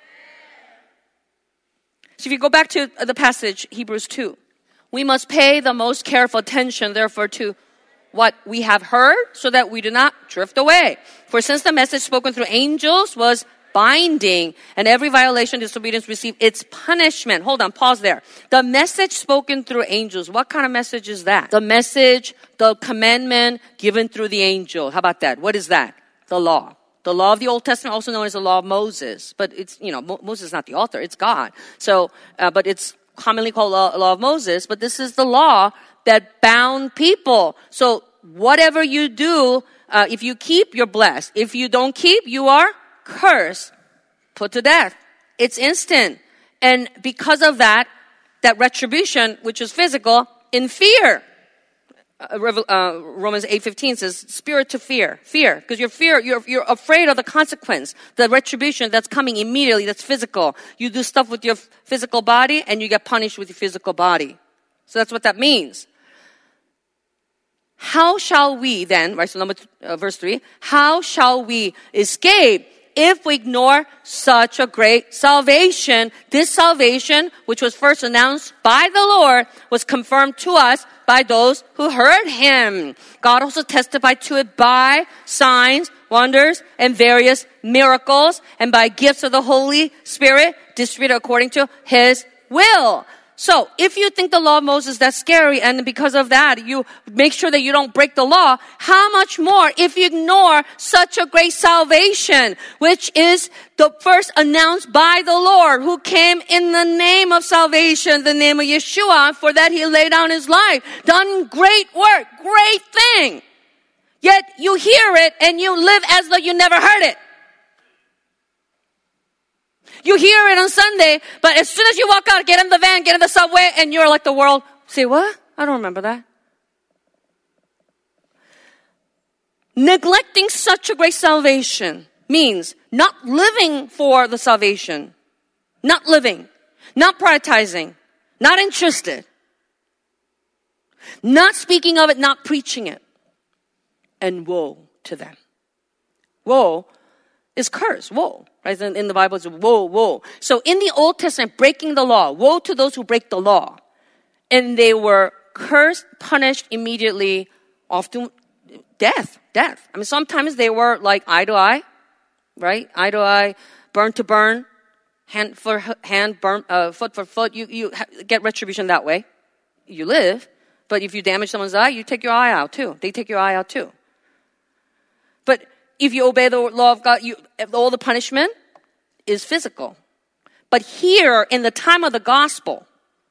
So if you go back to the passage, Hebrews 2. We must pay the most careful attention, therefore, to what we have heard so that we do not drift away. For since the message spoken through angels was binding and every violation, disobedience received its punishment. Hold on, pause there. The message spoken through angels, what kind of message is that? The message, the commandment given through the angel. How about that? What is that? The law. The law of the Old Testament, also known as the law of Moses. But it's, Moses is not the author, it's God. So, but it's commonly called law of Moses, but this is the law that bound people. So whatever you do, if you keep, you're blessed. If you don't keep, you are cursed, put to death. It's instant. And because of that retribution, which is physical, in fear. Romans 8:15 says, spirit to fear. Fear. Because you're afraid of the consequence, the retribution that's coming immediately, that's physical. You do stuff with your physical body and you get punished with your physical body. So that's what that means. How shall we then, right, so verse 3, how shall we escape if we ignore such a great salvation? This salvation, which was first announced by the Lord, was confirmed to us by those who heard Him. God also testified to it by signs, wonders, and various miracles, and by gifts of the Holy Spirit distributed according to His will. So, if you think the law of Moses that's scary, and because of that, you make sure that you don't break the law, how much more if you ignore such a great salvation, which is the first announced by the Lord, who came in the name of salvation, the name of Yeshua. For that He laid down His life, done great work, great thing. Yet you hear it and you live as though you never heard it. You hear it on Sunday, but as soon as you walk out, get in the van, get in the subway, and you're like the world. Say, what? I don't remember that. Neglecting such a great salvation means not living for the salvation. Not living. Not prioritizing. Not interested. Not speaking of it, not preaching it. And woe to them. Woe is curse. Woe. Right? In the Bible, it's woe, woe. So in the Old Testament, breaking the law, woe to those who break the law. And they were cursed, punished immediately, often death. I mean, sometimes they were like eye to eye, right? Eye to eye, burn to burn, hand for hand, foot for foot. You get retribution that way. You live. But if you damage someone's eye, you take your eye out too. They take your eye out too. But if you obey the law of God, all the punishment is physical. But here, in the time of the gospel,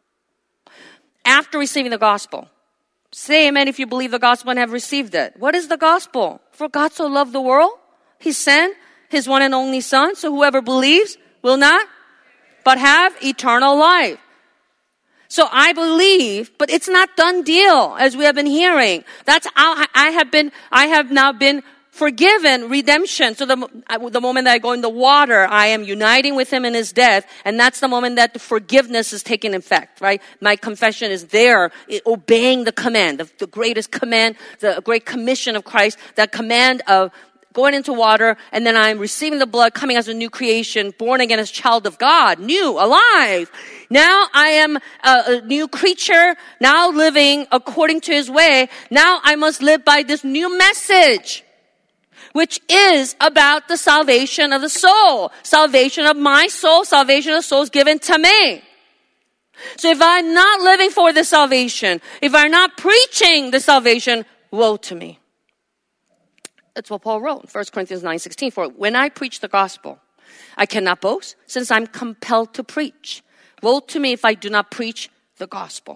after receiving the gospel, say amen if you believe the gospel and have received it. What is the gospel? For God so loved the world, He sent His one and only Son, so whoever believes will not, but have eternal life. So I believe, but it's not done deal, as we have been hearing. That's how I have now been forgiven, redemption. So the moment that I go in the water, I am uniting with Him in His death, and that's the moment that the forgiveness is taking effect, right? My confession is there, obeying the command, the greatest command, the great commission of Christ, that command of going into water, and then I'm receiving the blood, coming as a new creation, born again as child of God, new, alive. Now I am a new creature, now living according to His way. Now I must live by this new message, which is about the salvation of the soul. Salvation of my soul, salvation of the soul is given to me. So if I'm not living for the salvation, if I'm not preaching the salvation, woe to me. That's what Paul wrote in 1 Corinthians 9:16. For when I preach the gospel, I cannot boast, since I'm compelled to preach. Woe to me if I do not preach the gospel.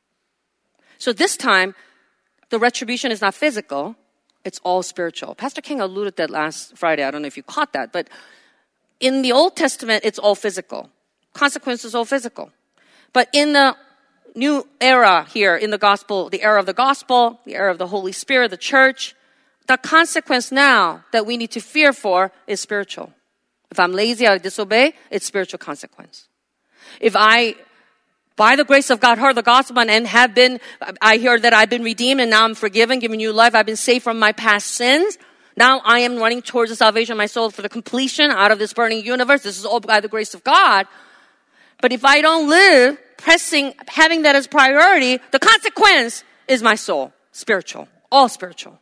So this time, the retribution is not physical, it's all spiritual. Pastor King alluded that last Friday. I don't know if you caught that. But in the Old Testament, it's all physical. Consequences all physical. But in the new era here, in the gospel, the era of the Holy Spirit, the church, the consequence now that we need to fear for is spiritual. If I'm lazy, I disobey, it's spiritual consequence. If I, by the grace of God, heard the gospel and I hear that I've been redeemed and now I'm forgiven, given new life, I've been saved from my past sins. Now I am running towards the salvation of my soul for the completion out of this burning universe. This is all by the grace of God. But if I don't live having that as priority, the consequence is my soul. Spiritual. All spiritual.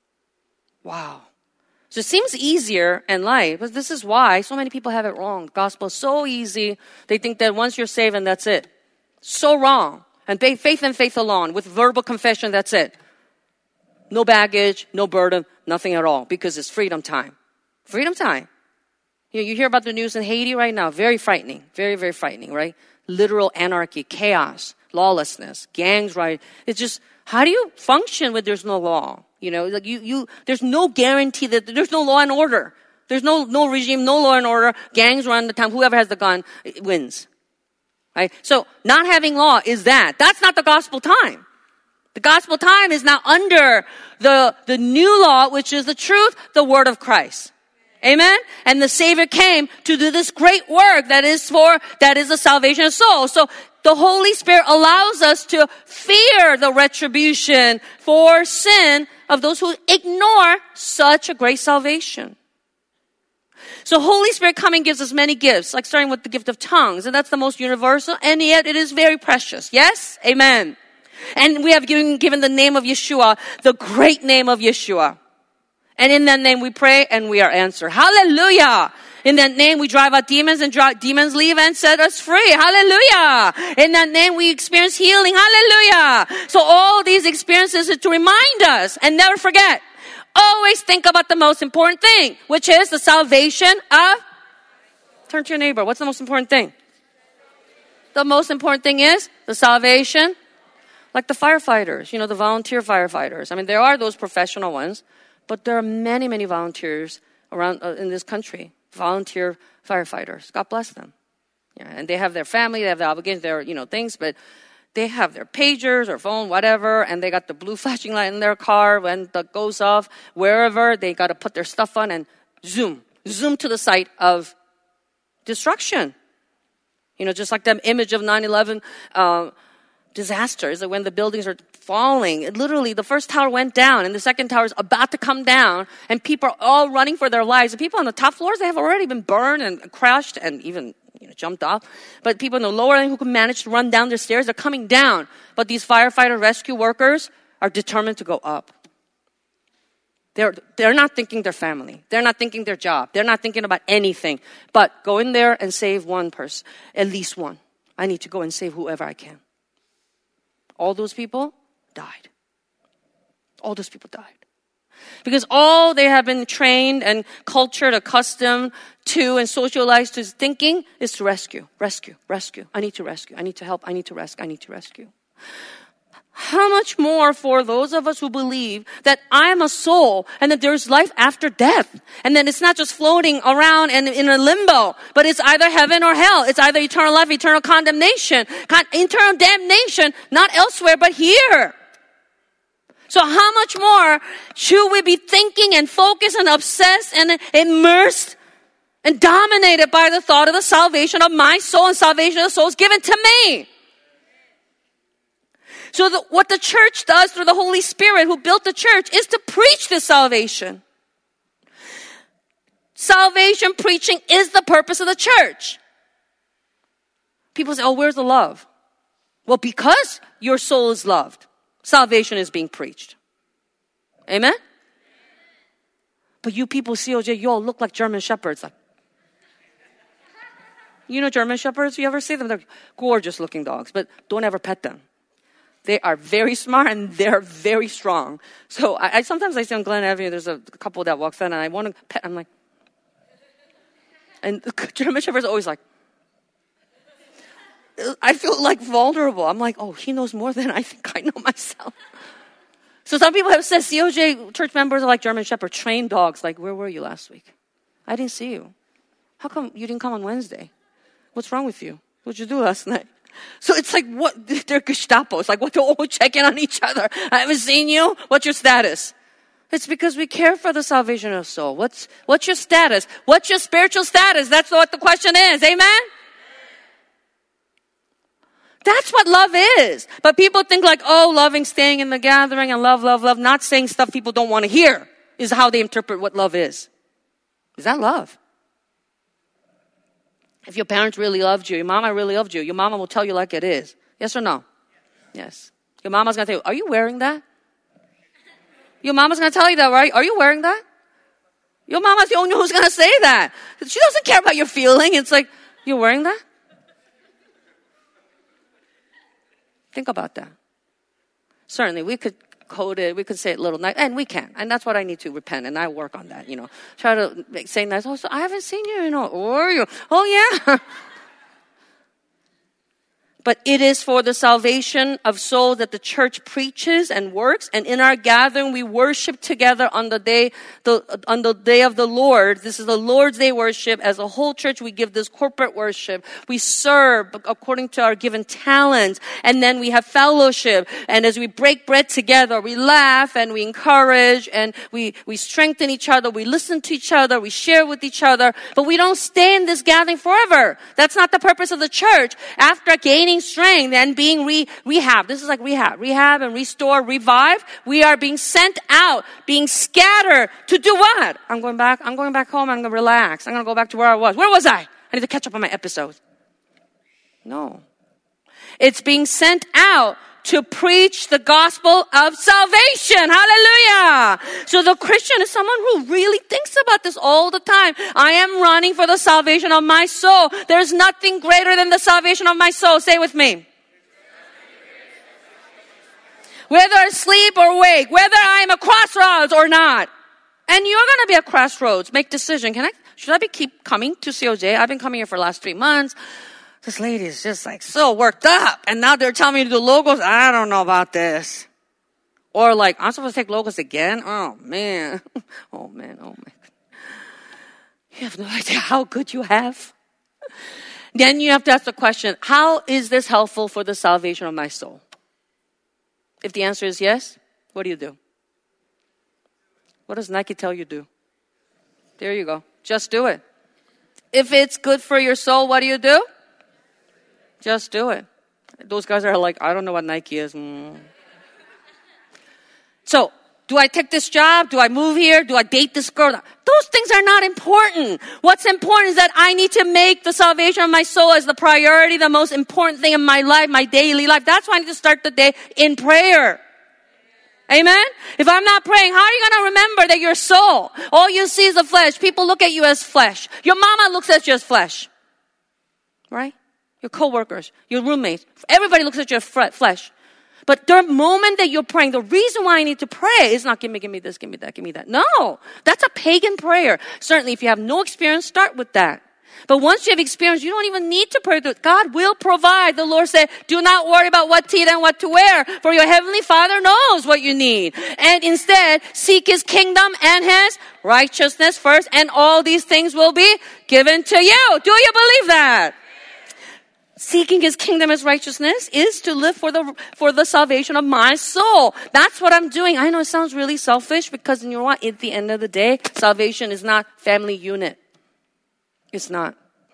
Wow. So it seems easier and light, but this is why so many people have it wrong. The gospel is so easy. They think that once you're saved and that's it. So wrong. And faith and faith alone, with verbal confession, that's it. No baggage, no burden, nothing at all, because it's freedom time. Freedom time. You hear about the news in Haiti right now. Very frightening. Very, very frightening, right? Literal anarchy, chaos, lawlessness, gangs, right? It's just, how do you function when there's no law? You know, like there's no guarantee that there's no law and order. There's no regime, no law and order. Gangs run the town. Whoever has the gun wins. Right? So not having law is that. That's not the gospel time. The gospel time is now under the new law, which is the truth, the word of Christ. Amen? And the Savior came to do this great work that is the salvation of souls. So the Holy Spirit allows us to fear the retribution for sin of those who ignore such a great salvation. So Holy Spirit coming gives us many gifts, like starting with the gift of tongues, and that's the most universal, and yet it is very precious. Yes? Amen. And we have given the name of Yeshua, the great name of Yeshua. And in that name we pray and we are answered. Hallelujah! In that name we drive out demons and demons leave and set us free. Hallelujah! In that name we experience healing. Hallelujah! So all these experiences are to remind us and never forget. Always think about the most important thing, which is the salvation of... Turn to your neighbor. What's the most important thing? The most important thing is the salvation, like the firefighters, the volunteer firefighters. I mean, there are those professional ones, but there are many, many volunteers around in this country. Volunteer firefighters. God bless them. Yeah, and they have their family, they have their obligations, their, things, but they have their pagers or phone, whatever, and they got the blue flashing light in their car when that goes off. Wherever, they got to put their stuff on and zoom to the site of destruction. Just like that image of 9/11, disaster is that when the buildings are falling, literally the first tower went down and the second tower is about to come down and people are all running for their lives. The people on the top floors, they have already been burned and crushed and even jumped off. But people in the lower end who can manage to run down the stairs, they're coming down. But these firefighter rescue workers are determined to go up. They're not thinking their family. They're not thinking their job. They're not thinking about anything. But go in there and save one person, at least one. I need to go and save whoever I can. All those people died. All those people died. Because all they have been trained and cultured, accustomed to and socialized to thinking is to rescue, rescue, rescue. I need to rescue. I need to help. I need to rescue. I need to rescue. How much more for those of us who believe that I am a soul and that there's life after death. And then it's not just floating around and in a limbo, but it's either heaven or hell. It's either eternal life, eternal condemnation, eternal damnation, not elsewhere but here. So how much more should we be thinking and focused and obsessed and immersed and dominated by the thought of the salvation of my soul and salvation of the souls given to me? So what the church does through the Holy Spirit who built the church is to preach this salvation. Salvation preaching is the purpose of the church. People say, oh, where's the love? Well, because your soul is loved, salvation is being preached. Amen? But you people, COJ, you all look like German shepherds. Like, you know German shepherds? You ever see them? They're gorgeous looking dogs, but don't ever pet them. They are very smart and they're very strong. So I sometimes I see on Glen Avenue, there's a couple that walks in and I want to pet. I'm like, and the German Shepherd's always like, I feel like vulnerable. I'm like, oh, he knows more than I think I know myself. So some people have said COJ church members are like German Shepherd, trained dogs. Like, where were you last week? I didn't see you. How come you didn't come on Wednesday? What's wrong with you? What'd you do last night? So it's like, what? They're Gestapo. It's like, what? They're all checking on each other. I haven't seen you. What's your status? It's because we care for the salvation of the soul. What's your status? What's your spiritual status? That's what the question is. Amen? That's what love is. But people think like, oh, loving, staying in the gathering and love, love, love, not saying stuff people don't want to hear is how they interpret what love is. Is that love? If your parents really loved you, your mama really loved you, your mama will tell you like it is. Yes or no? Yes. Your mama's going to tell you, are you wearing that? Your mama's going to tell you that, right? Are you wearing that? Your mama's the only one who's going to say that. She doesn't care about your feeling. It's like, you're wearing that? Think about that. Certainly, we could code it, we could say it a little nice, and we can. And that's what I need to repent, and I work on that, Try to say nice. Oh, so I haven't seen you, or you. Oh, yeah. But it is for the salvation of souls that the church preaches and works. And in our gathering, we worship together on the day of the Lord. This is the Lord's Day worship. As a whole church, we give this corporate worship. We serve according to our given talents. And then we have fellowship. And as we break bread together, we laugh and we encourage and we strengthen each other. We listen to each other. We share with each other. But we don't stay in this gathering forever. That's not the purpose of the church. After gaining strength and being rehab. This is like rehab and restore, revive. We are being sent out, being scattered to do what? I'm going back home. I'm going to relax. I'm going to go back to where I was. Where was I? I need to catch up on my episodes. No. It's being sent out to preach the gospel of salvation. Hallelujah. So the Christian is someone who really thinks about this all the time. I am running for the salvation of my soul. There's nothing greater than the salvation of my soul. Say with me. Whether asleep or awake, whether I'm at crossroads or not. And you're going to be at crossroads. Make decision. Should I keep coming to COJ? I've been coming here for the last 3 months. This lady is just like so worked up. And now they're telling me to do logos. I don't know about this. Or like, I'm supposed to take logos again? Oh, man. Oh, my God. You have no idea how good you have. Then you have to ask the question, how is this helpful for the salvation of my soul? If the answer is yes, what do? What does Nike tell you to do? There you go. Just do it. If it's good for your soul, what do? Just do it. Those guys are like, I don't know what Nike is. So, do I take this job? Do I move here? Do I date this girl? Those things are not important. What's important is that I need to make the salvation of my soul as the priority, the most important thing in my life, my daily life. That's why I need to start the day in prayer. Amen? If I'm not praying, how are you going to remember that your soul, all you see is the flesh? People look at you as flesh. Your mama looks at you as flesh. Right? Your coworkers, your roommates, everybody looks at you as flesh. But the moment that you're praying, the reason why I need to pray is not give me this, give me that, give me that. No, that's a pagan prayer. Certainly, if you have no experience, start with that. But once you have experience, you don't even need to pray. God will provide. The Lord said, do not worry about what to eat and what to wear, for your heavenly Father knows what you need. And instead, seek His kingdom and His righteousness first, and all these things will be given to you. Do you believe that? Seeking His kingdom as righteousness is to live for the salvation of my soul. That's what I'm doing. I know it sounds really selfish because you know what? At the end of the day, salvation is not family unit. It's not.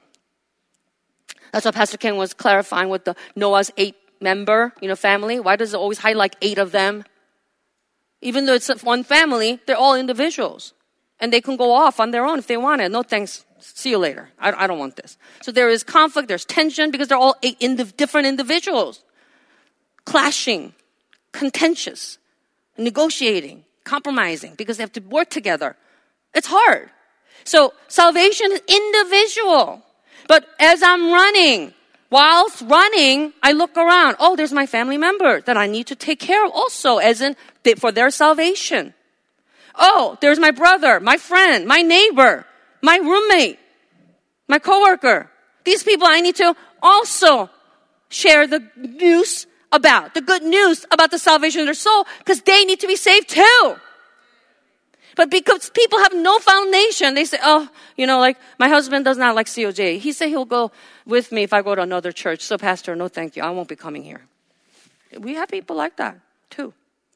That's what Pastor Ken was clarifying with the Noah's 8-member, family. Why does it always highlight 8 of them? Even though it's one family, they're all individuals. And they can go off on their own if they want it. No thanks. See you later. I don't want this. So there is conflict, there's tension because they're all 8 different individuals. Clashing, contentious, negotiating, compromising because they have to work together. It's hard. So salvation is individual. But as I'm running, whilst running, I look around. Oh, there's my family member that I need to take care of also as in for their salvation. Oh, there's my brother, my friend, my neighbor, my roommate, my coworker. These people I need to also share the good news about the salvation of their soul because they need to be saved too. But because people have no foundation, they say, like my husband does not like COJ. He said he'll go with me if I go to another church. So pastor, no thank you. I won't be coming here. We have people like that too.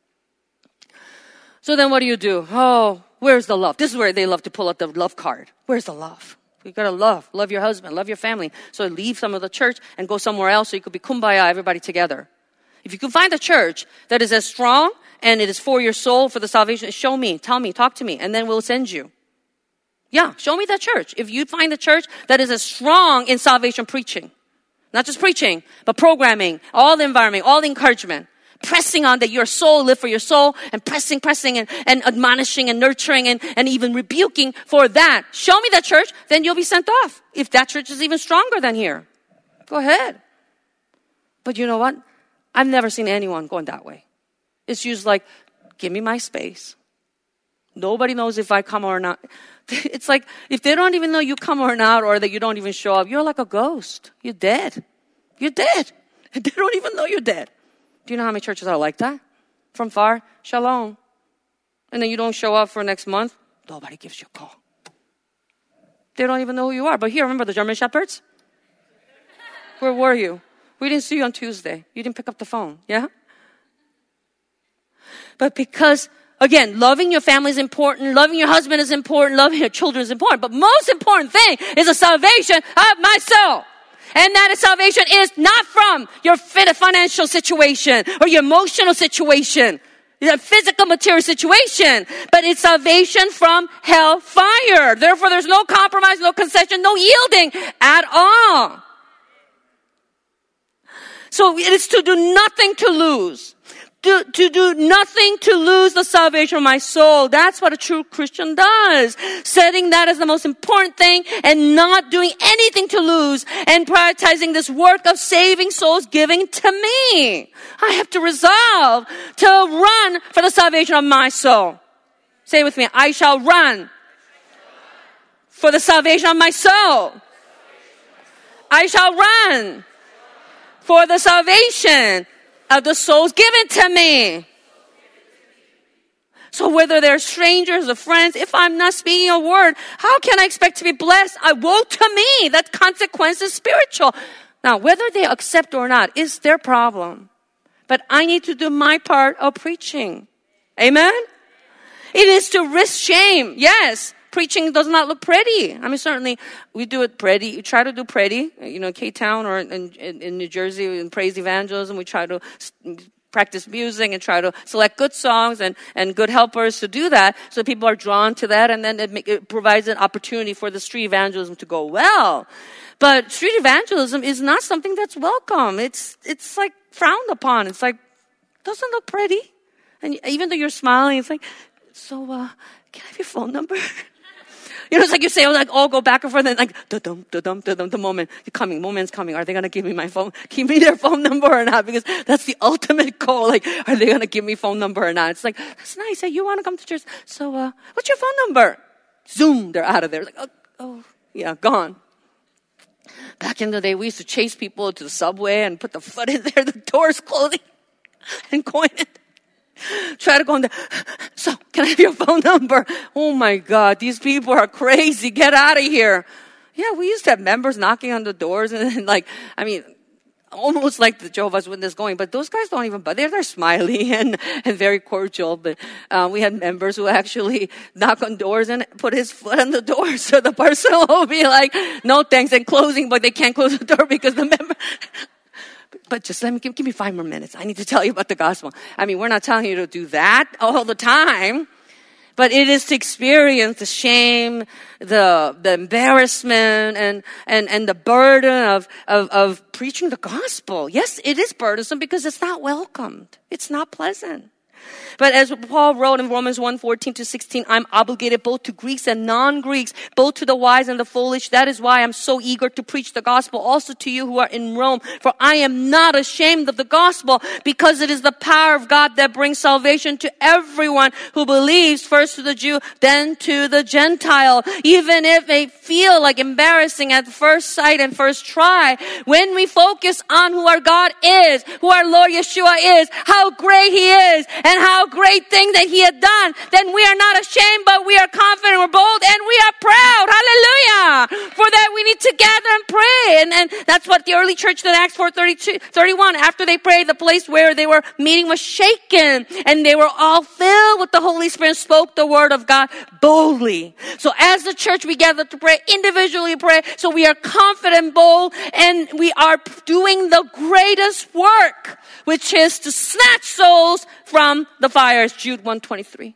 So then what do? Oh, where's the love? This is where they love to pull out the love card. Where's the love? You gotta love your husband, love your family. So leave some of the church and go somewhere else so you could be kumbaya, everybody together. If you can find a church that is as strong and it is for your soul, for the salvation, show me, tell me, talk to me, and then we'll send you. Yeah, show me that church. If you find a church that is as strong in salvation preaching, not just preaching, but programming, all the environment, all the encouragement, pressing on that your soul, live for your soul, and pressing and admonishing and nurturing and even rebuking for that. Show me that church, then you'll be sent off. If that church is even stronger than here, go ahead. But you know what? I've never seen anyone going that way. It's usually like, give me my space. Nobody knows if I come or not. It's like, if they don't even know you come or not, or that you don't even show up, you're like a ghost. You're dead. You're dead. They don't even know you're dead. Do you know how many churches are like that? From far, shalom. And then you don't show up for next month, nobody gives you a call. They don't even know who you are. But here, remember the German shepherds? Where were you? We didn't see you on Tuesday. You didn't pick up the phone, yeah? But because, again, loving your family is important, loving your husband is important, loving your children is important. But most important thing is the salvation of my soul. And that salvation is not from your financial situation or your emotional situation, your physical material situation, but it's salvation from hellfire. Therefore, there's no compromise, no concession, no yielding at all. So it is to do nothing to lose. To do nothing to lose the salvation of my soul. That's what a true Christian does. Setting that as the most important thing and not doing anything to lose and prioritizing this work of saving souls given to me. I have to resolve to run for the salvation of my soul. Say it with me. I shall run for the salvation of my soul. I shall run for the salvation of the souls given to me. So whether they're strangers or friends, if I'm not speaking a word, how can I expect to be blessed? Woe to me. That consequence is spiritual. Now, whether they accept or not is their problem. But I need to do my part of preaching. Amen? It is to risk shame. Yes. preaching does not look pretty. I mean, certainly we do it pretty. We try to do pretty. K-Town or in New Jersey in praise evangelism, we try to practice music and try to select good songs and good helpers to do that. So people are drawn to that, and then it provides an opportunity for the street evangelism to go well. But street evangelism is not something that's welcome. It's like frowned upon. It's like, doesn't look pretty. And even though you're smiling, it's like, so, can I have your phone number? It's like you say, go back and forth, and like, da-dum, da-dum, da-dum, the moment's coming. Are they going to give me their phone number or not? Because that's the ultimate goal. Like, are they going to give me phone number or not? It's like, that's nice. Hey, you want to come to church? So, what's your phone number? Zoom, they're out of there. Like, oh, yeah, gone. Back in the day, we used to chase people to the subway and put the foot in there, the doors closing, and going in. Try to go in there. So, can I have your phone number? Oh my God, these people are crazy. Get out of here. Yeah, we used to have members knocking on the doors and almost like the Jehovah's Witness going, but those guys don't even, but they're smiley and very cordial. But we had members who actually knock on doors and put his foot on the door, so the person will be like, no thanks, and closing, but they can't close the door because the member. But just give me 5 more minutes. I need to tell you about the gospel. I mean, we're not telling you to do that all the time, but it is to experience the shame, the embarrassment, and the burden of preaching the gospel. Yes, it is burdensome because it's not welcomed. It's not pleasant. But as Paul wrote in Romans 1:14-16, I'm obligated both to Greeks and non-Greeks, both to the wise and the foolish. That is why I'm so eager to preach the gospel also to you who are in Rome. For I am not ashamed of the gospel, because it is the power of God that brings salvation to everyone who believes, first to the Jew, then to the Gentile. Even if it may feel like embarrassing at first sight and first try, when we focus on who our God is, who our Lord Yeshua is, how great He is, and how great thing that He had done, then we are not ashamed, but we are confident, we're bold, and we are proud. Hallelujah! For that we need to gather and pray. And that's what the early church did in Acts 4:31. After they prayed, the place where they were meeting was shaken, and they were all filled with the Holy Spirit and spoke the word of God boldly. So as the church, we gather to pray, individually pray, so we are confident, bold, and we are doing the greatest work, which is to snatch souls from the fires. Jude 1:23.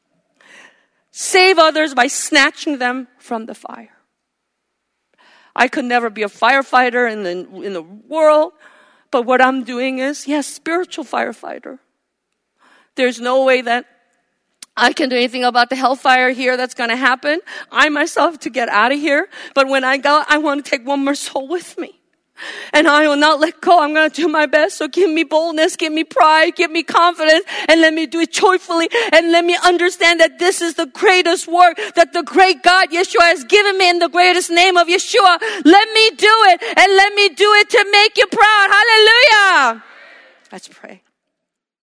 Save others by snatching them from the fire. I could never be a firefighter in the world, but what I'm doing is, yes, spiritual firefighter. There's no way that I can do anything about the hellfire here that's going to happen. I myself have to get out of here, but when I go, I want to take one more soul with me. And I will not let go. I'm going to do my best. So give me boldness, give me pride, give me confidence, and let me do it joyfully. And let me understand that this is the greatest work that the great God Yeshua has given me in the greatest name of Yeshua. Let me do it, and let me do it to make you proud. Hallelujah. Let's pray.